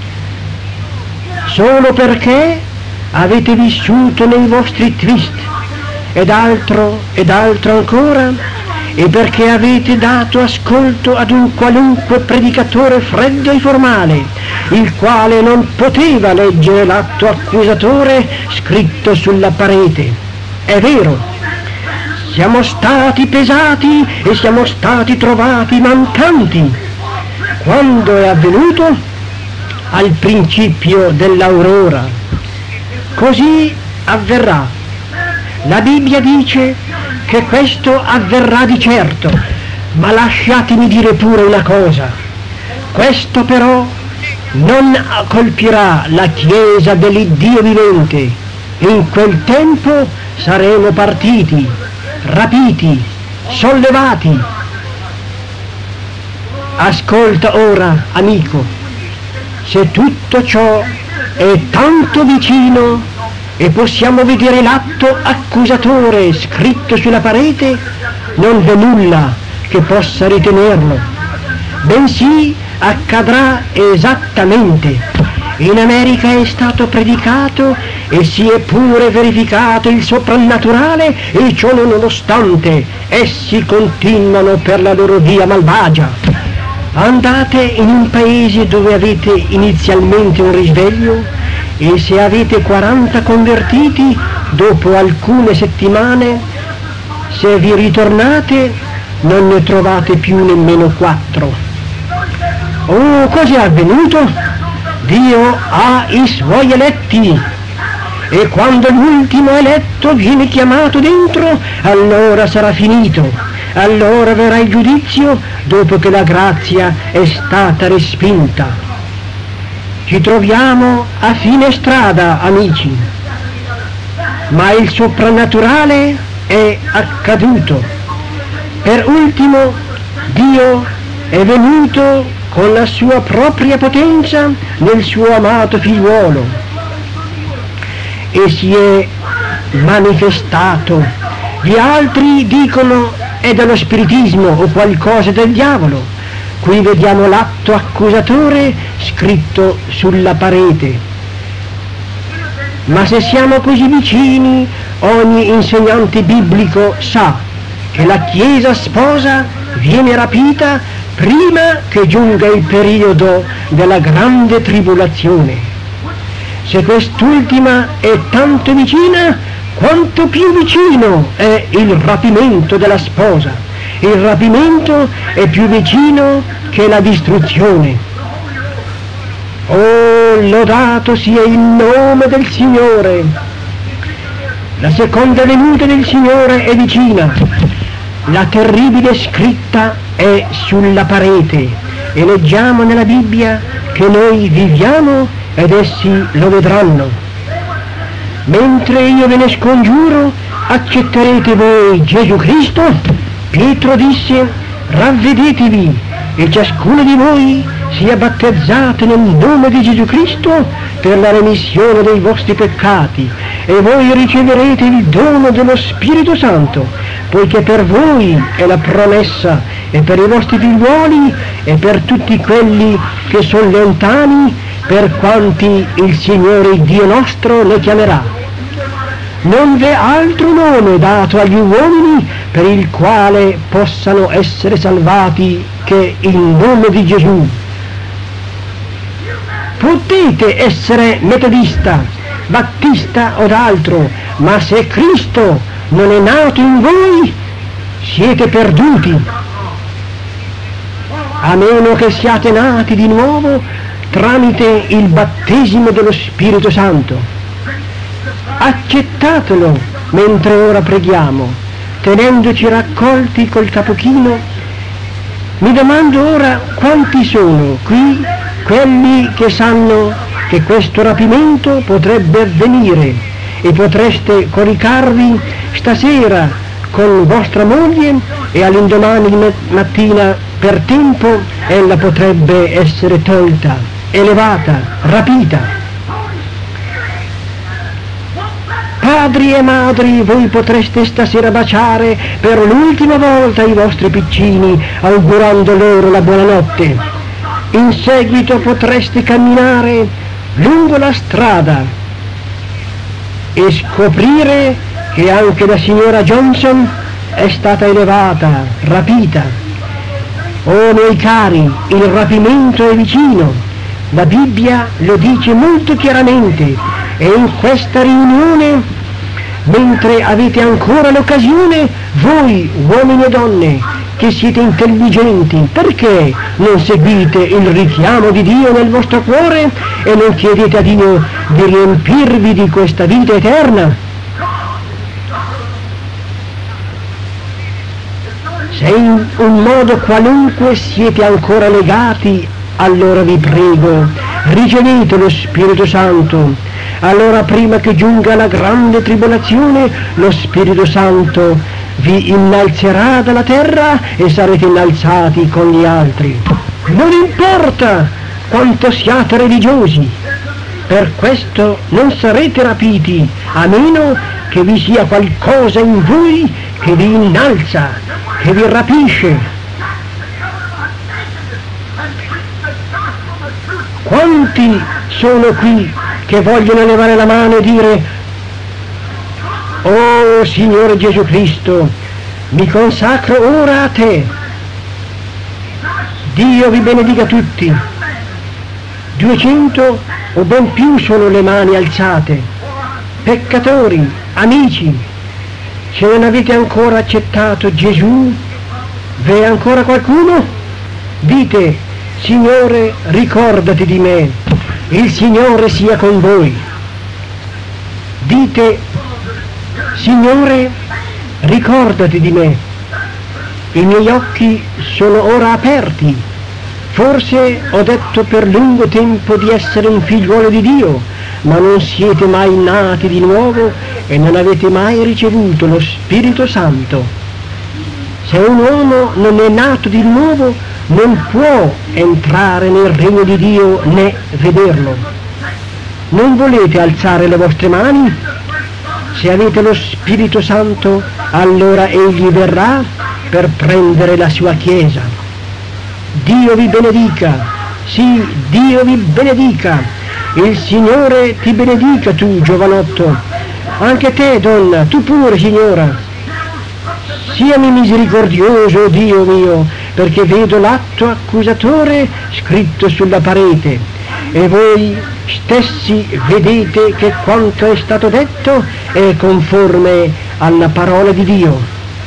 Solo perché avete vissuto nei vostri twist ed altro ed altro ancora, e perché avete dato ascolto ad un qualunque predicatore freddo e formale, il quale non poteva leggere l'atto accusatore scritto sulla parete. È vero, siamo stati pesati e siamo stati trovati mancanti. Quando è avvenuto? Al principio dell'aurora. Così avverrà. La Bibbia dice che questo avverrà di certo, ma lasciatemi dire pure una cosa. Questo però non colpirà la Chiesa dell'Iddio vivente. In quel tempo saremo partiti, rapiti, sollevati. Ascolta ora, amico, se tutto ciò è tanto vicino e possiamo vedere l'atto accusatore scritto sulla parete, non v'è nulla che possa ritenerlo, bensì accadrà esattamente. In America è stato predicato e si è pure verificato il soprannaturale, e ciò nonostante essi continuano per la loro via malvagia. Andate in un paese dove avete inizialmente un risveglio, e se avete quaranta convertiti, dopo alcune settimane se vi ritornate non ne trovate più nemmeno quattro. Oh, cosa è avvenuto? Dio ha i suoi eletti, e quando l'ultimo eletto viene chiamato dentro, allora sarà finito, allora verrà il giudizio dopo che la grazia è stata respinta. Ci troviamo a fine strada, amici, ma il soprannaturale è accaduto. Per ultimo, Dio è venuto con la sua propria potenza nel suo amato figliuolo e si è manifestato. Gli altri dicono è dello spiritismo o qualcosa del diavolo. Qui vediamo l'atto accusatore scritto sulla parete. Ma se siamo così vicini, ogni insegnante biblico sa che la Chiesa sposa viene rapita prima che giunga il periodo della grande tribolazione. Se quest'ultima è tanto vicina, quanto più vicino è il rapimento della sposa. Il rapimento è più vicino che la distruzione. Oh, lodato sia il nome del Signore! La seconda venuta del Signore è vicina. La terribile scritta è sulla parete e leggiamo nella Bibbia che noi viviamo ed essi lo vedranno. Mentre io ve ne scongiuro, accetterete voi Gesù Cristo? Pietro disse, ravvedetevi e ciascuno di voi sia battezzato nel nome di Gesù Cristo per la remissione dei vostri peccati e voi riceverete il dono dello Spirito Santo, poiché per voi è la promessa e per i vostri figliuoli e per tutti quelli che sono lontani, per quanti il Signore Dio nostro le chiamerà. Non v'è altro nome dato agli uomini per il quale possano essere salvati che il nome di Gesù. Potete essere metodista, battista o d'altro, ma se Cristo non è nato in voi, siete perduti. A meno che siate nati di nuovo tramite il battesimo dello Spirito Santo. Accettatelo mentre ora preghiamo, tenendoci raccolti col capo chino. Mi domando ora quanti sono qui quelli che sanno che questo rapimento potrebbe avvenire e potreste coricarvi stasera con vostra moglie e all'indomani mattina per tempo ella potrebbe essere tolta, elevata, rapita. Padri e madri, voi potreste stasera baciare per l'ultima volta i vostri piccini, augurando loro la buonanotte. In seguito potreste camminare lungo la strada e scoprire che anche la signora Johnson è stata elevata, rapita. Oh miei cari, il rapimento è vicino. La Bibbia lo dice molto chiaramente e in questa riunione, mentre avete ancora l'occasione, voi uomini e donne che siete intelligenti, perché non seguite il richiamo di Dio nel vostro cuore e non chiedete a Dio di riempirvi di questa vita eterna? Se in un modo qualunque siete ancora legati, allora vi prego, ricevete lo Spirito Santo. Allora prima che giunga la grande tribolazione, lo Spirito Santo vi innalzerà dalla terra e sarete innalzati con gli altri. Non importa quanto siate religiosi, per questo non sarete rapiti, a meno che vi sia qualcosa in voi che vi innalza, che vi rapisce. Quanti sono qui che vogliono levare la mano e dire: oh Signore Gesù Cristo, mi consacro ora a te. Dio vi benedica tutti. duecento o ben più sono le mani alzate. Peccatori, amici, Se non avete ancora accettato Gesù, v'è ancora qualcuno? Dite: Signore, ricordati di me, il Signore sia con voi. Dite: Signore, ricordati di me, i miei occhi sono ora aperti. Forse ho detto per lungo tempo di essere un figliuolo di Dio, ma non siete mai nati di nuovo e non avete mai ricevuto lo Spirito Santo. Se un uomo non è nato di nuovo, non può entrare nel regno di Dio né vederlo. Non volete alzare le vostre mani? Se avete lo Spirito Santo, allora Egli verrà per prendere la sua Chiesa. Dio vi benedica, sì, Dio vi benedica. Il Signore ti benedica tu, giovanotto. Anche te, donna, tu pure, signora. Siami misericordioso, Dio mio, perché vedo l'atto accusatore scritto sulla parete, e voi stessi vedete che quanto è stato detto è conforme alla parola di Dio.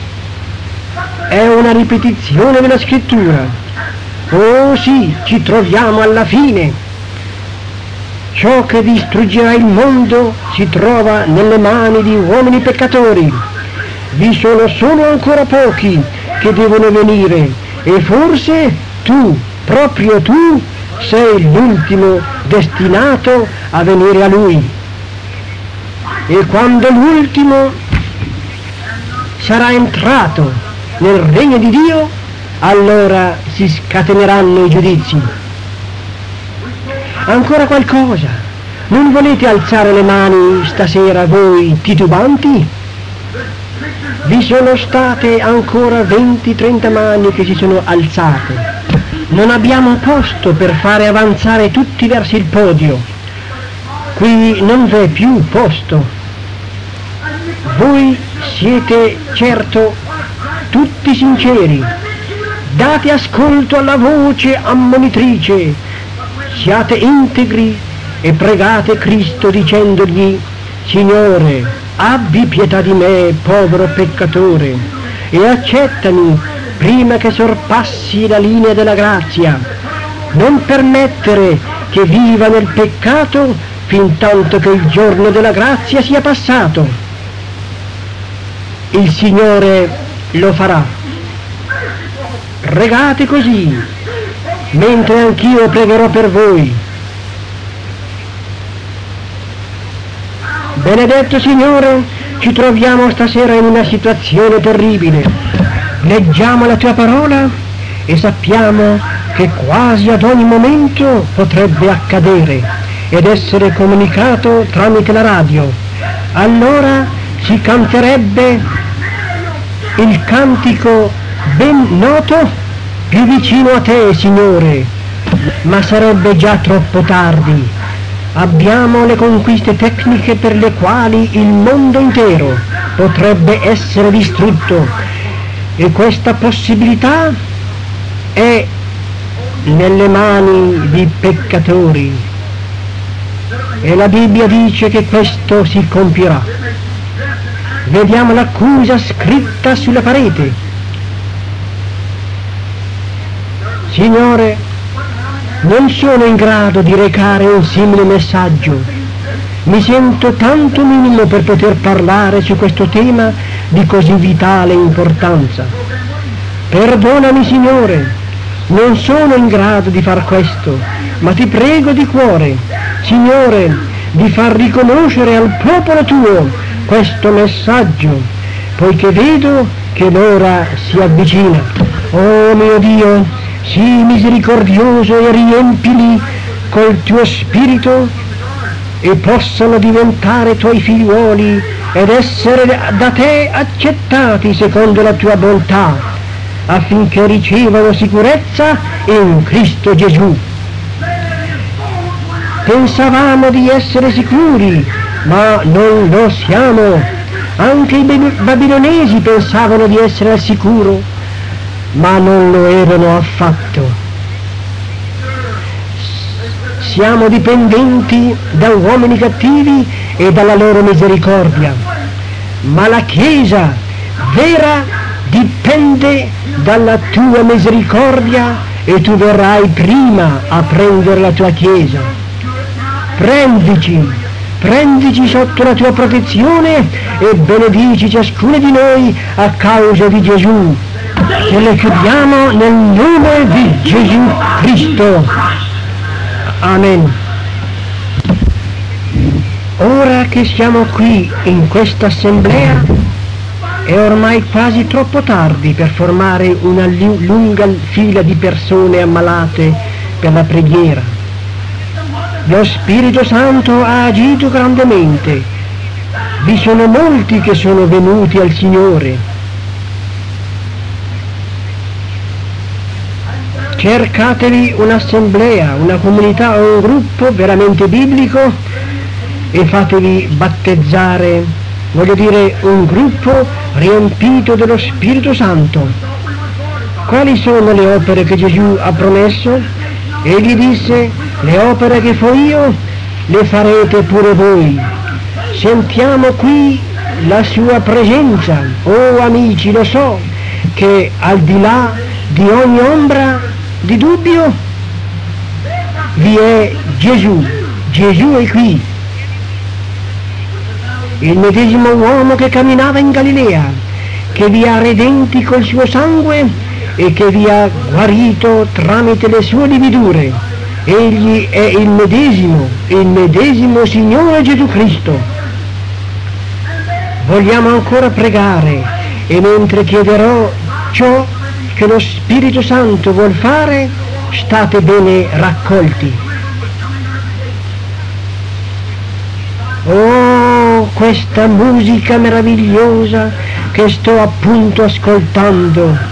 È una ripetizione della scrittura. Oh sì, ci troviamo alla fine. Ciò che distruggerà il mondo si trova nelle mani di uomini peccatori. Vi sono solo ancora pochi che devono venire, e forse tu, proprio tu, sei l'ultimo destinato a venire a Lui. E quando l'ultimo sarà entrato nel regno di Dio, allora si scateneranno i giudizi. Ancora qualcosa? Non volete alzare le mani stasera voi titubanti? Vi sono state ancora venti trenta mani che si sono alzate. Non abbiamo posto per fare avanzare tutti verso il podio. Qui non v'è più posto. Voi siete certo tutti sinceri. Date ascolto alla voce ammonitrice, siate integri e pregate Cristo dicendogli: Signore, abbi pietà di me, povero peccatore, e accettami prima che sorpassi la linea della grazia. Non permettere che viva nel peccato fin tanto che il giorno della grazia sia passato. Il Signore lo farà. Pregate così, mentre anch'io pregherò per voi. Benedetto Signore, ci troviamo stasera in una situazione terribile. Leggiamo la Tua parola e sappiamo che quasi ad ogni momento potrebbe accadere ed essere comunicato tramite la radio. Allora si canterebbe il cantico ben noto: più vicino a te, Signore, ma sarebbe già troppo tardi. Abbiamo le conquiste tecniche per le quali il mondo intero potrebbe essere distrutto, e questa possibilità è nelle mani di peccatori. E la Bibbia dice che questo si compierà. Vediamo l'accusa scritta sulla parete. Signore, non sono in grado di recare un simile messaggio. Mi sento tanto minimo per poter parlare su questo tema di così vitale importanza. Perdonami, Signore, non sono in grado di far questo, ma ti prego di cuore, Signore, di far riconoscere al popolo Tuo questo messaggio, poiché vedo che l'ora si avvicina. Oh mio Dio, sii misericordioso e riempili col Tuo Spirito, e possano diventare Tuoi figliuoli ed essere da Te accettati secondo la Tua bontà, affinché ricevano sicurezza in Cristo Gesù. Pensavamo di essere sicuri, ma non lo siamo. Anche i babilonesi pensavano di essere al sicuro, ma non lo erano affatto. Siamo dipendenti da uomini cattivi e dalla loro misericordia. ma la Chiesa vera dipende dalla tua misericordia e tu verrai prima a prendere la tua Chiesa. Prendici, prendici sotto la tua protezione e benedici ciascuno di noi a causa di Gesù. Te lo chiediamo nel nome di Gesù Cristo. Amen. Ora che siamo qui in questa assemblea, è ormai quasi troppo tardi per formare una lunga fila di persone ammalate per la preghiera. Lo Spirito Santo ha agito grandemente. Vi sono molti che sono venuti al Signore. Cercatevi un'assemblea, una comunità o un gruppo veramente biblico e fatevi battezzare, voglio dire un gruppo riempito dello Spirito Santo. Quali sono le opere che Gesù ha promesso? Egli disse: le opere che fo io le farete pure voi. Sentiamo qui la sua presenza. Oh amici, lo so che al di là di ogni ombra di dubbio vi è Gesù. Gesù è qui. Il medesimo uomo che camminava in Galilea, che vi ha redenti col suo sangue e che vi ha guarito tramite le sue lividure. Egli è il medesimo, il medesimo Signore Gesù Cristo. Vogliamo ancora pregare e mentre chiederò ciò che lo Spirito Santo vuol fare, state bene raccolti. Oh, questa musica meravigliosa che sto appunto ascoltando.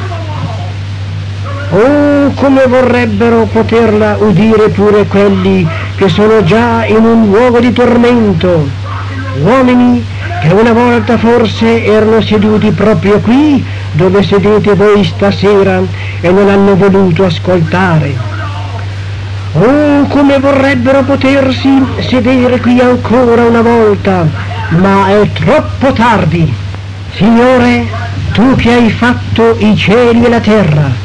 Oh, come vorrebbero poterla udire pure quelli che sono già in un luogo di tormento, uomini che una volta forse erano seduti proprio qui dove sedete voi stasera e non hanno voluto ascoltare. Oh, come vorrebbero potersi sedere qui ancora una volta, ma è troppo tardi. Signore, tu che hai fatto i cieli e la terra,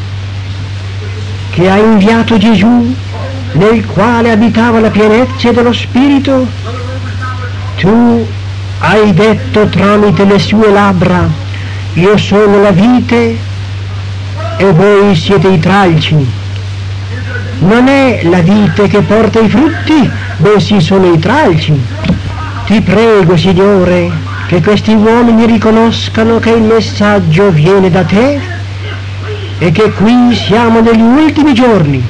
che hai inviato Gesù, nel quale abitava la pienezza dello Spirito, tu hai detto tramite le sue labbra: io sono la vite e voi siete i tralci. Non è la vite che porta i frutti, bensì sono i tralci. Ti prego, Signore, che questi uomini riconoscano che il messaggio viene da te e che qui siamo negli ultimi giorni.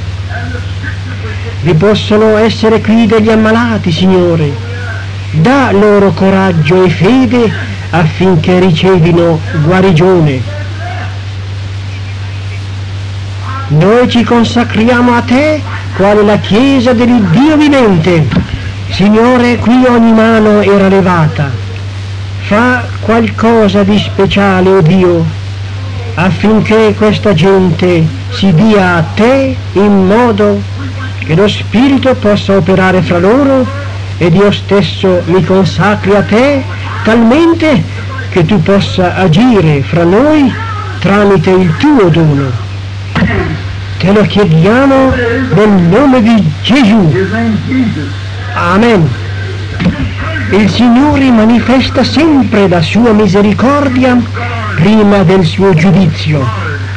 Vi possono essere qui degli ammalati, Signore. Dà loro coraggio e fede affinché ricevino guarigione. Noi ci consacriamo a te quale la Chiesa dell'Iddio vivente. Signore, qui ogni mano era levata. Fa qualcosa di speciale, o Dio, affinché questa gente si dia a te in modo che lo Spirito possa operare fra loro ed io stesso mi consacri a te talmente che tu possa agire fra noi tramite il tuo dono. Te lo chiediamo nel nome di Gesù. Amen. Il Signore manifesta sempre la sua misericordia prima del suo giudizio.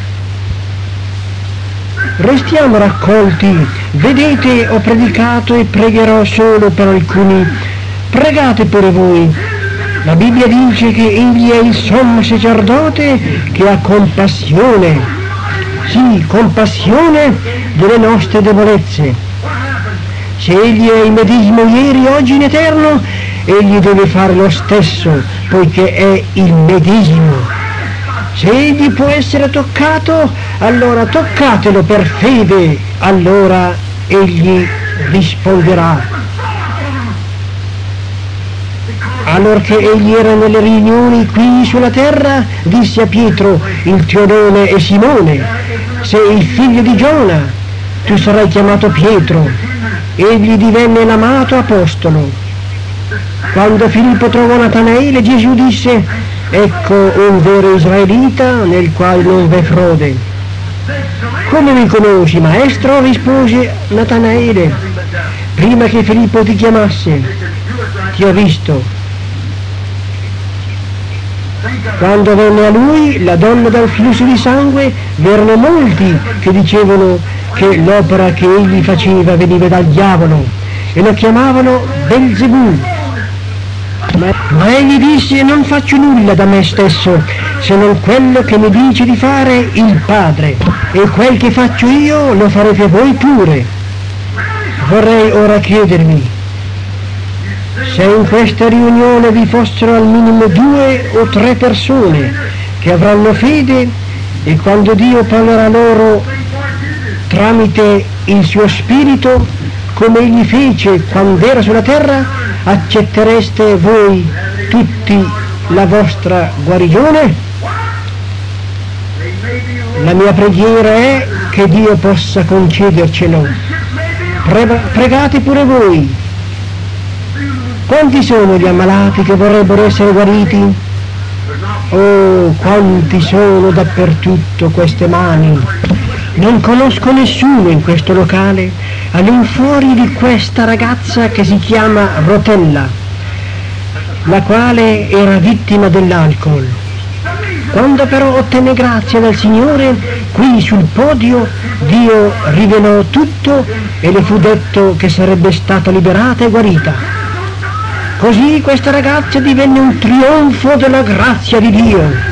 Restiamo raccolti. Vedete, ho predicato e pregherò solo per alcuni. Pregate pure voi. La Bibbia dice che egli è il sommo sacerdote che ha compassione. Sì, compassione delle nostre debolezze. Se egli è il medesimo ieri, oggi in eterno, egli deve fare lo stesso, poiché è il medesimo. Se egli può essere toccato, allora toccatelo per fede, allora egli risponderà. Allorché egli era nelle riunioni qui sulla terra, disse a Pietro: il tuo nome è Simone, sei il figlio di Giona, tu sarai chiamato Pietro. Egli divenne l'amato apostolo. Quando Filippo trovò Natanaele, Gesù disse: ecco un vero israelita nel quale non v'è frode. Come mi conosci, maestro? Rispose Natanaele. Prima che Filippo ti chiamasse, ti ho visto. Quando venne a lui la donna dal flusso di sangue, v'erano molti che dicevano che l'opera che egli faceva veniva dal diavolo e lo chiamavano Belzebù. Ma, ma egli disse: non faccio nulla da me stesso, se non quello che mi dice di fare il Padre, e quel che faccio io lo farete voi pure. Vorrei ora chiedervi: se in questa riunione vi fossero al minimo due o tre persone che avranno fede, e quando Dio parlerà loro tramite il suo spirito, come egli fece quando era sulla terra, accettereste voi tutti la vostra guarigione? La mia preghiera è che Dio possa concedercelo. Pre- pregate pure voi. Quanti sono gli ammalati che vorrebbero essere guariti? Oh, quanti sono dappertutto queste mani! Non conosco nessuno in questo locale, all'infuori di questa ragazza che si chiama Rotella, la quale era vittima dell'alcol. Quando però ottenne grazia dal Signore, qui sul podio, Dio rivelò tutto e le fu detto che sarebbe stata liberata e guarita. Così questa ragazza divenne un trionfo della grazia di Dio.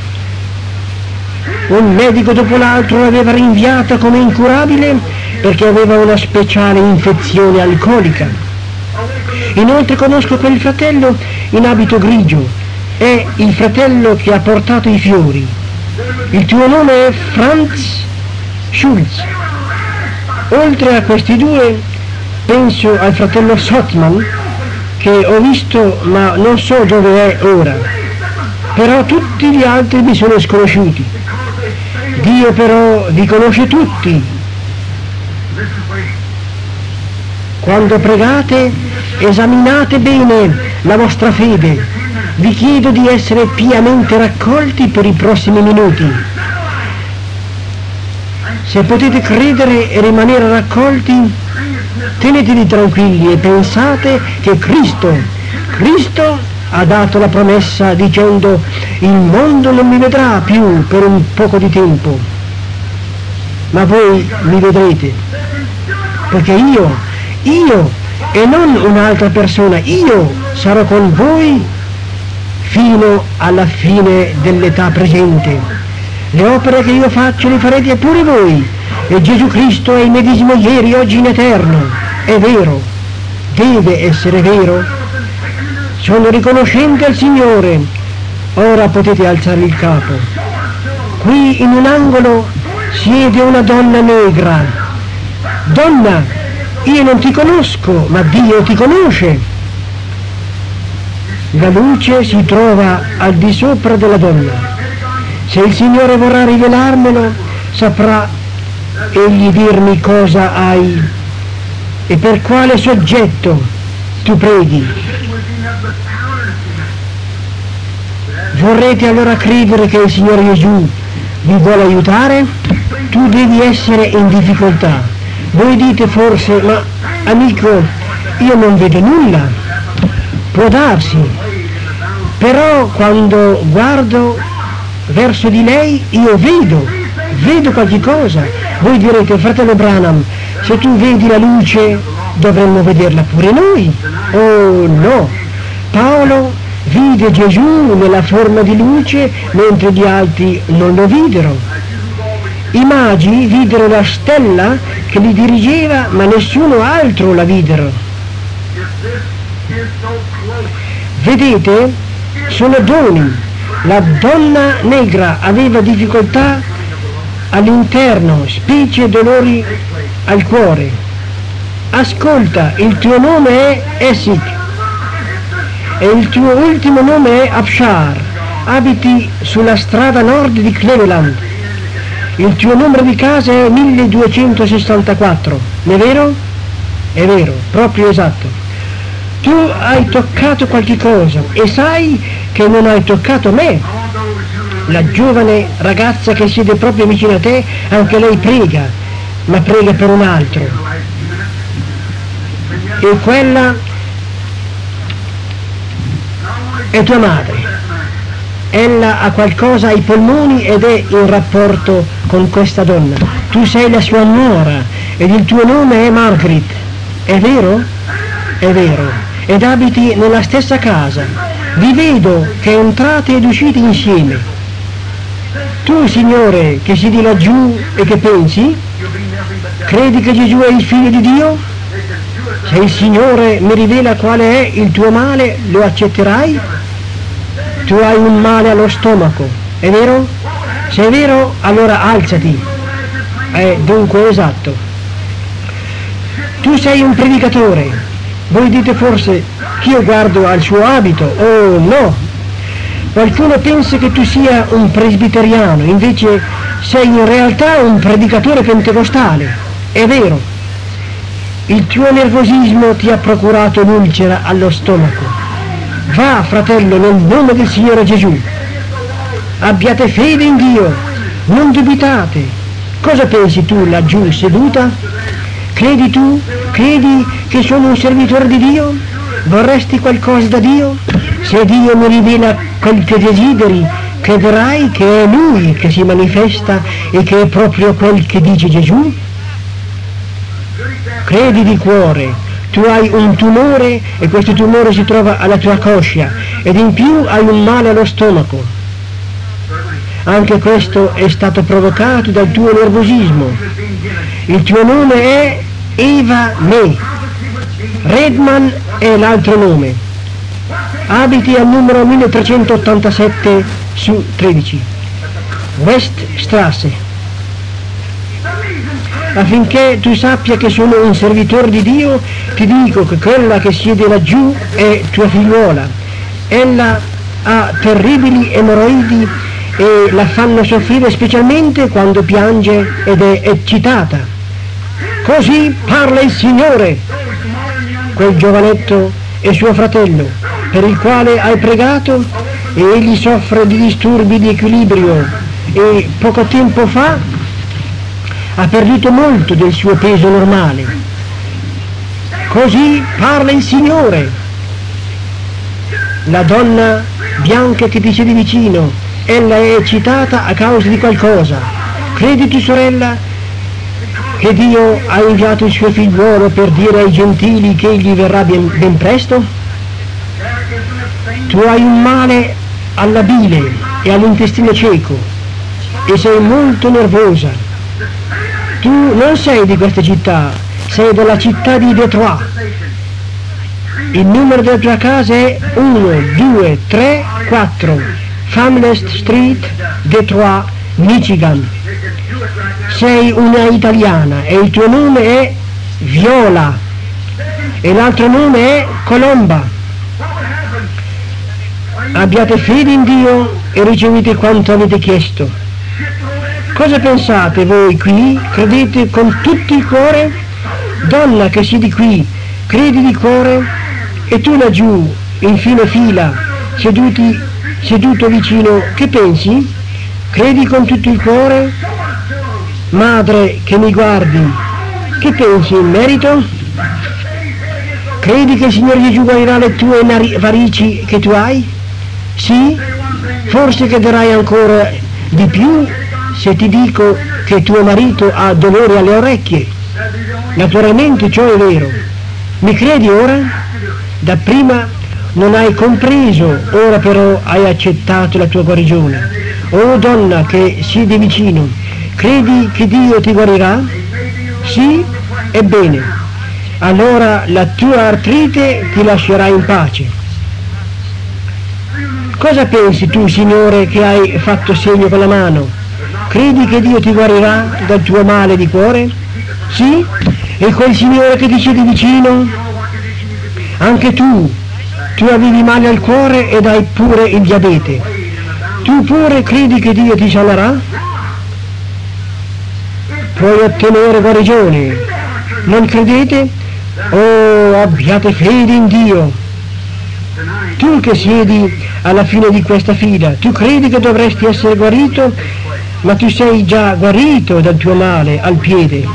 Un medico dopo l'altro l'aveva rinviata come incurabile perché aveva una speciale infezione alcolica. Inoltre conosco quel fratello in abito grigio, è il fratello che ha portato i fiori. Il tuo nome è Franz Schulz. Oltre a questi due, penso al fratello Sottman, che ho visto ma non so dove è ora, però tutti gli altri mi sono sconosciuti. Dio però vi conosce tutti. Quando pregate, esaminate bene la vostra fede. Vi chiedo di essere piamente raccolti per i prossimi minuti. Se potete credere e rimanere raccolti, tenetevi tranquilli e pensate che Cristo, Cristo ha dato la promessa dicendo: il mondo non mi vedrà più per un poco di tempo, ma voi mi vedrete, perché io, io e non un'altra persona, io sarò con voi fino alla fine dell'età presente. Le opere che io faccio le farete pure voi, e Gesù Cristo è il medesimo ieri, oggi in eterno. È vero, deve essere vero. Sono riconoscente al Signore. Ora potete alzare il capo. Qui in un angolo siede una donna negra. Donna, io non ti conosco, ma Dio ti conosce. La luce si trova al di sopra della donna. Se il Signore vorrà rivelarmelo, saprà egli dirmi cosa hai e per quale soggetto tu preghi. Vorrete allora credere che il Signore Gesù vi vuole aiutare? Tu devi essere in difficoltà. Voi dite forse: ma amico, io non vedo nulla. Può darsi, però quando guardo verso di lei io vedo, vedo qualche cosa. Voi direte: fratello Branham, se tu vedi la luce dovremmo vederla pure noi. Oh no, Paolo vide Gesù nella forma di luce mentre gli altri non lo videro. I magi videro la stella che li dirigeva, ma nessuno altro la videro. Vedete, sono doni. La donna negra aveva difficoltà all'interno, specie dolori al cuore. Ascolta, il tuo nome è Essig e il tuo ultimo nome è Abshar. Abiti sulla strada nord di Cleveland. Il tuo numero di casa è milleduecentosessantaquattro, non è vero? È vero, proprio esatto. Tu hai toccato qualche cosa e sai che non hai toccato me. La giovane ragazza che siede proprio vicino a te, anche lei prega, ma prega per un altro. E quella è tua madre. Ella ha qualcosa ai polmoni ed è in rapporto con questa donna. Tu sei la sua nuora ed il tuo nome è Margaret. È vero? È vero. Ed abiti nella stessa casa. Vi vedo che entrate ed uscite insieme. Tu, Signore, che siedi laggiù e che pensi? Credi che Gesù è il figlio di Dio? Se il Signore mi rivela quale è il tuo male, lo accetterai? Tu hai un male allo stomaco, è vero? Se è vero, allora alzati. È dunque esatto. Tu sei un predicatore. Voi dite forse che io guardo al suo abito. Oh no! Qualcuno pensa che tu sia un presbiteriano, invece sei in realtà un predicatore pentecostale. È vero. Il tuo nervosismo ti ha procurato un'ulcera allo stomaco. Va, fratello, nel nome del Signore Gesù. Abbiate fede in Dio, non dubitate. Cosa pensi tu laggiù seduta? Credi tu? Credi che sono un servitore di Dio? Vorresti qualcosa da Dio? Se Dio mi rivela quel che desideri, crederai che è Lui che si manifesta e che è proprio quel che dice Gesù? Credi di cuore. Tu hai un tumore e questo tumore si trova alla tua coscia ed in più hai un male allo stomaco. Anche questo è stato provocato dal tuo nervosismo. Il tuo nome è Eva May. Redman è l'altro nome. Abiti al numero milletrecentottantasette su tredici. West Strasse. Affinché tu sappia che sono un servitore di Dio, ti dico che quella che siede laggiù è tua figliuola. Ella ha terribili emorroidi e la fanno soffrire specialmente quando piange ed è eccitata. Così parla il Signore. Quel giovanetto è suo fratello, per il quale hai pregato, e egli soffre di disturbi di equilibrio e poco tempo fa ha perduto molto del suo peso normale. Così parla il Signore. La donna bianca che ti siede vicino, ella è eccitata a causa di qualcosa. Credi tu, sorella, che Dio ha inviato il suo figliuolo per dire ai gentili che egli verrà ben, ben presto? Tu hai un male alla bile e all'intestino cieco e sei molto nervosa. Tu non sei di questa città, sei della città di Detroit. Il numero della tua casa è uno, due, tre, quattro, Famlest Street, Detroit, Michigan. Sei una italiana e il tuo nome è Viola e l'altro nome è Colomba. Abbiate fede in Dio e ricevete quanto avete chiesto. Cosa pensate voi qui? Credete con tutto il cuore? Donna che siedi qui, credi di cuore? E tu laggiù, in fine fila, seduti, seduto vicino, che pensi? Credi con tutto il cuore? Madre che mi guardi, che pensi in merito? Credi che il Signore Gesù guarirà le tue nari- varici che tu hai? Sì? Forse crederai ancora di più se ti dico che tuo marito ha dolore alle orecchie. Naturalmente ciò è vero. Mi credi ora? Dapprima non hai compreso, ora però hai accettato la tua guarigione. Oh donna che siedi vicino, credi che Dio ti guarirà? Sì? Ebbene, allora la tua artrite ti lascerà in pace. Cosa pensi tu, Signore, che hai fatto segno con la mano? Credi che Dio ti guarirà dal tuo male di cuore? Sì? E quel Signore che ti siede vicino? Anche tu, tu avevi male al cuore ed hai pure il diabete. Tu pure credi che Dio ti sanerà? Puoi ottenere guarigione. Non credete? Oh, abbiate fede in Dio. Tu che siedi alla fine di questa fila, tu credi che dovresti essere guarito, ma tu sei già guarito dal tuo male al piede.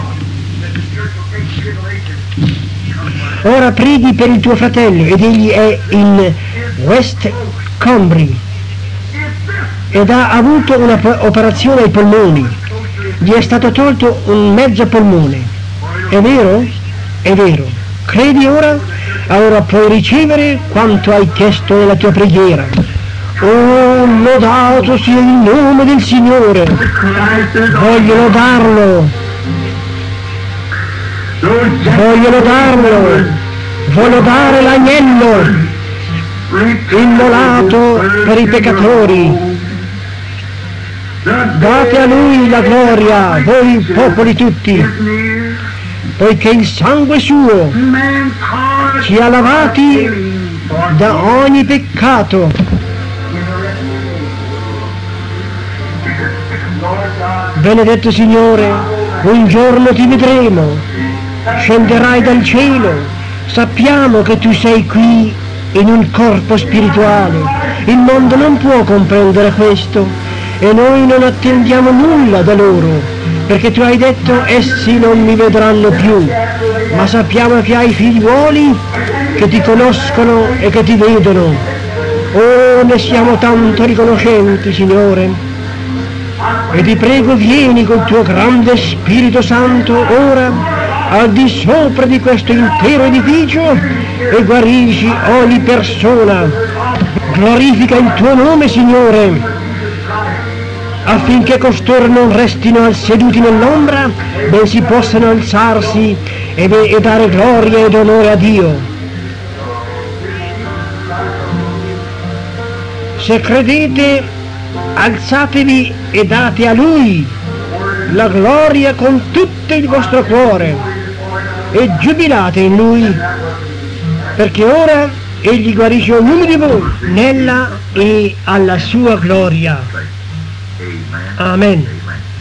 Ora preghi per il tuo fratello ed egli è in West Combry ed ha avuto un'operazione ai polmoni. Gli è stato tolto un mezzo polmone. È vero? È vero. Credi ora? Ora puoi ricevere quanto hai chiesto nella tua preghiera. Oh, lodato sia il nome del Signore. Voglio lodarlo. Voglio lodarlo. Voglio dare l'agnello immolato per i peccatori. Date a Lui la gloria, voi popoli tutti, poiché il sangue suo ci ha lavati da ogni peccato. Benedetto Signore, un giorno ti vedremo, scenderai dal cielo, sappiamo che tu sei qui in un corpo spirituale, il mondo non può comprendere questo. E noi non attendiamo nulla da loro, perché tu hai detto essi non mi vedranno più, ma sappiamo che hai figliuoli che ti conoscono e che ti vedono. Oh, ne siamo tanto riconoscenti, Signore. E ti prego, vieni col tuo grande Spirito Santo ora al di sopra di questo intero edificio e guarisci ogni persona. Glorifica il tuo nome, Signore, affinché costoro non restino seduti nell'ombra, bensì possano alzarsi e, e dare gloria ed onore a Dio. Se credete, alzatevi e date a Lui la gloria con tutto il vostro cuore e giubilate in Lui, perché ora Egli guarisce ognuno di voi nella e alla sua gloria. Amen.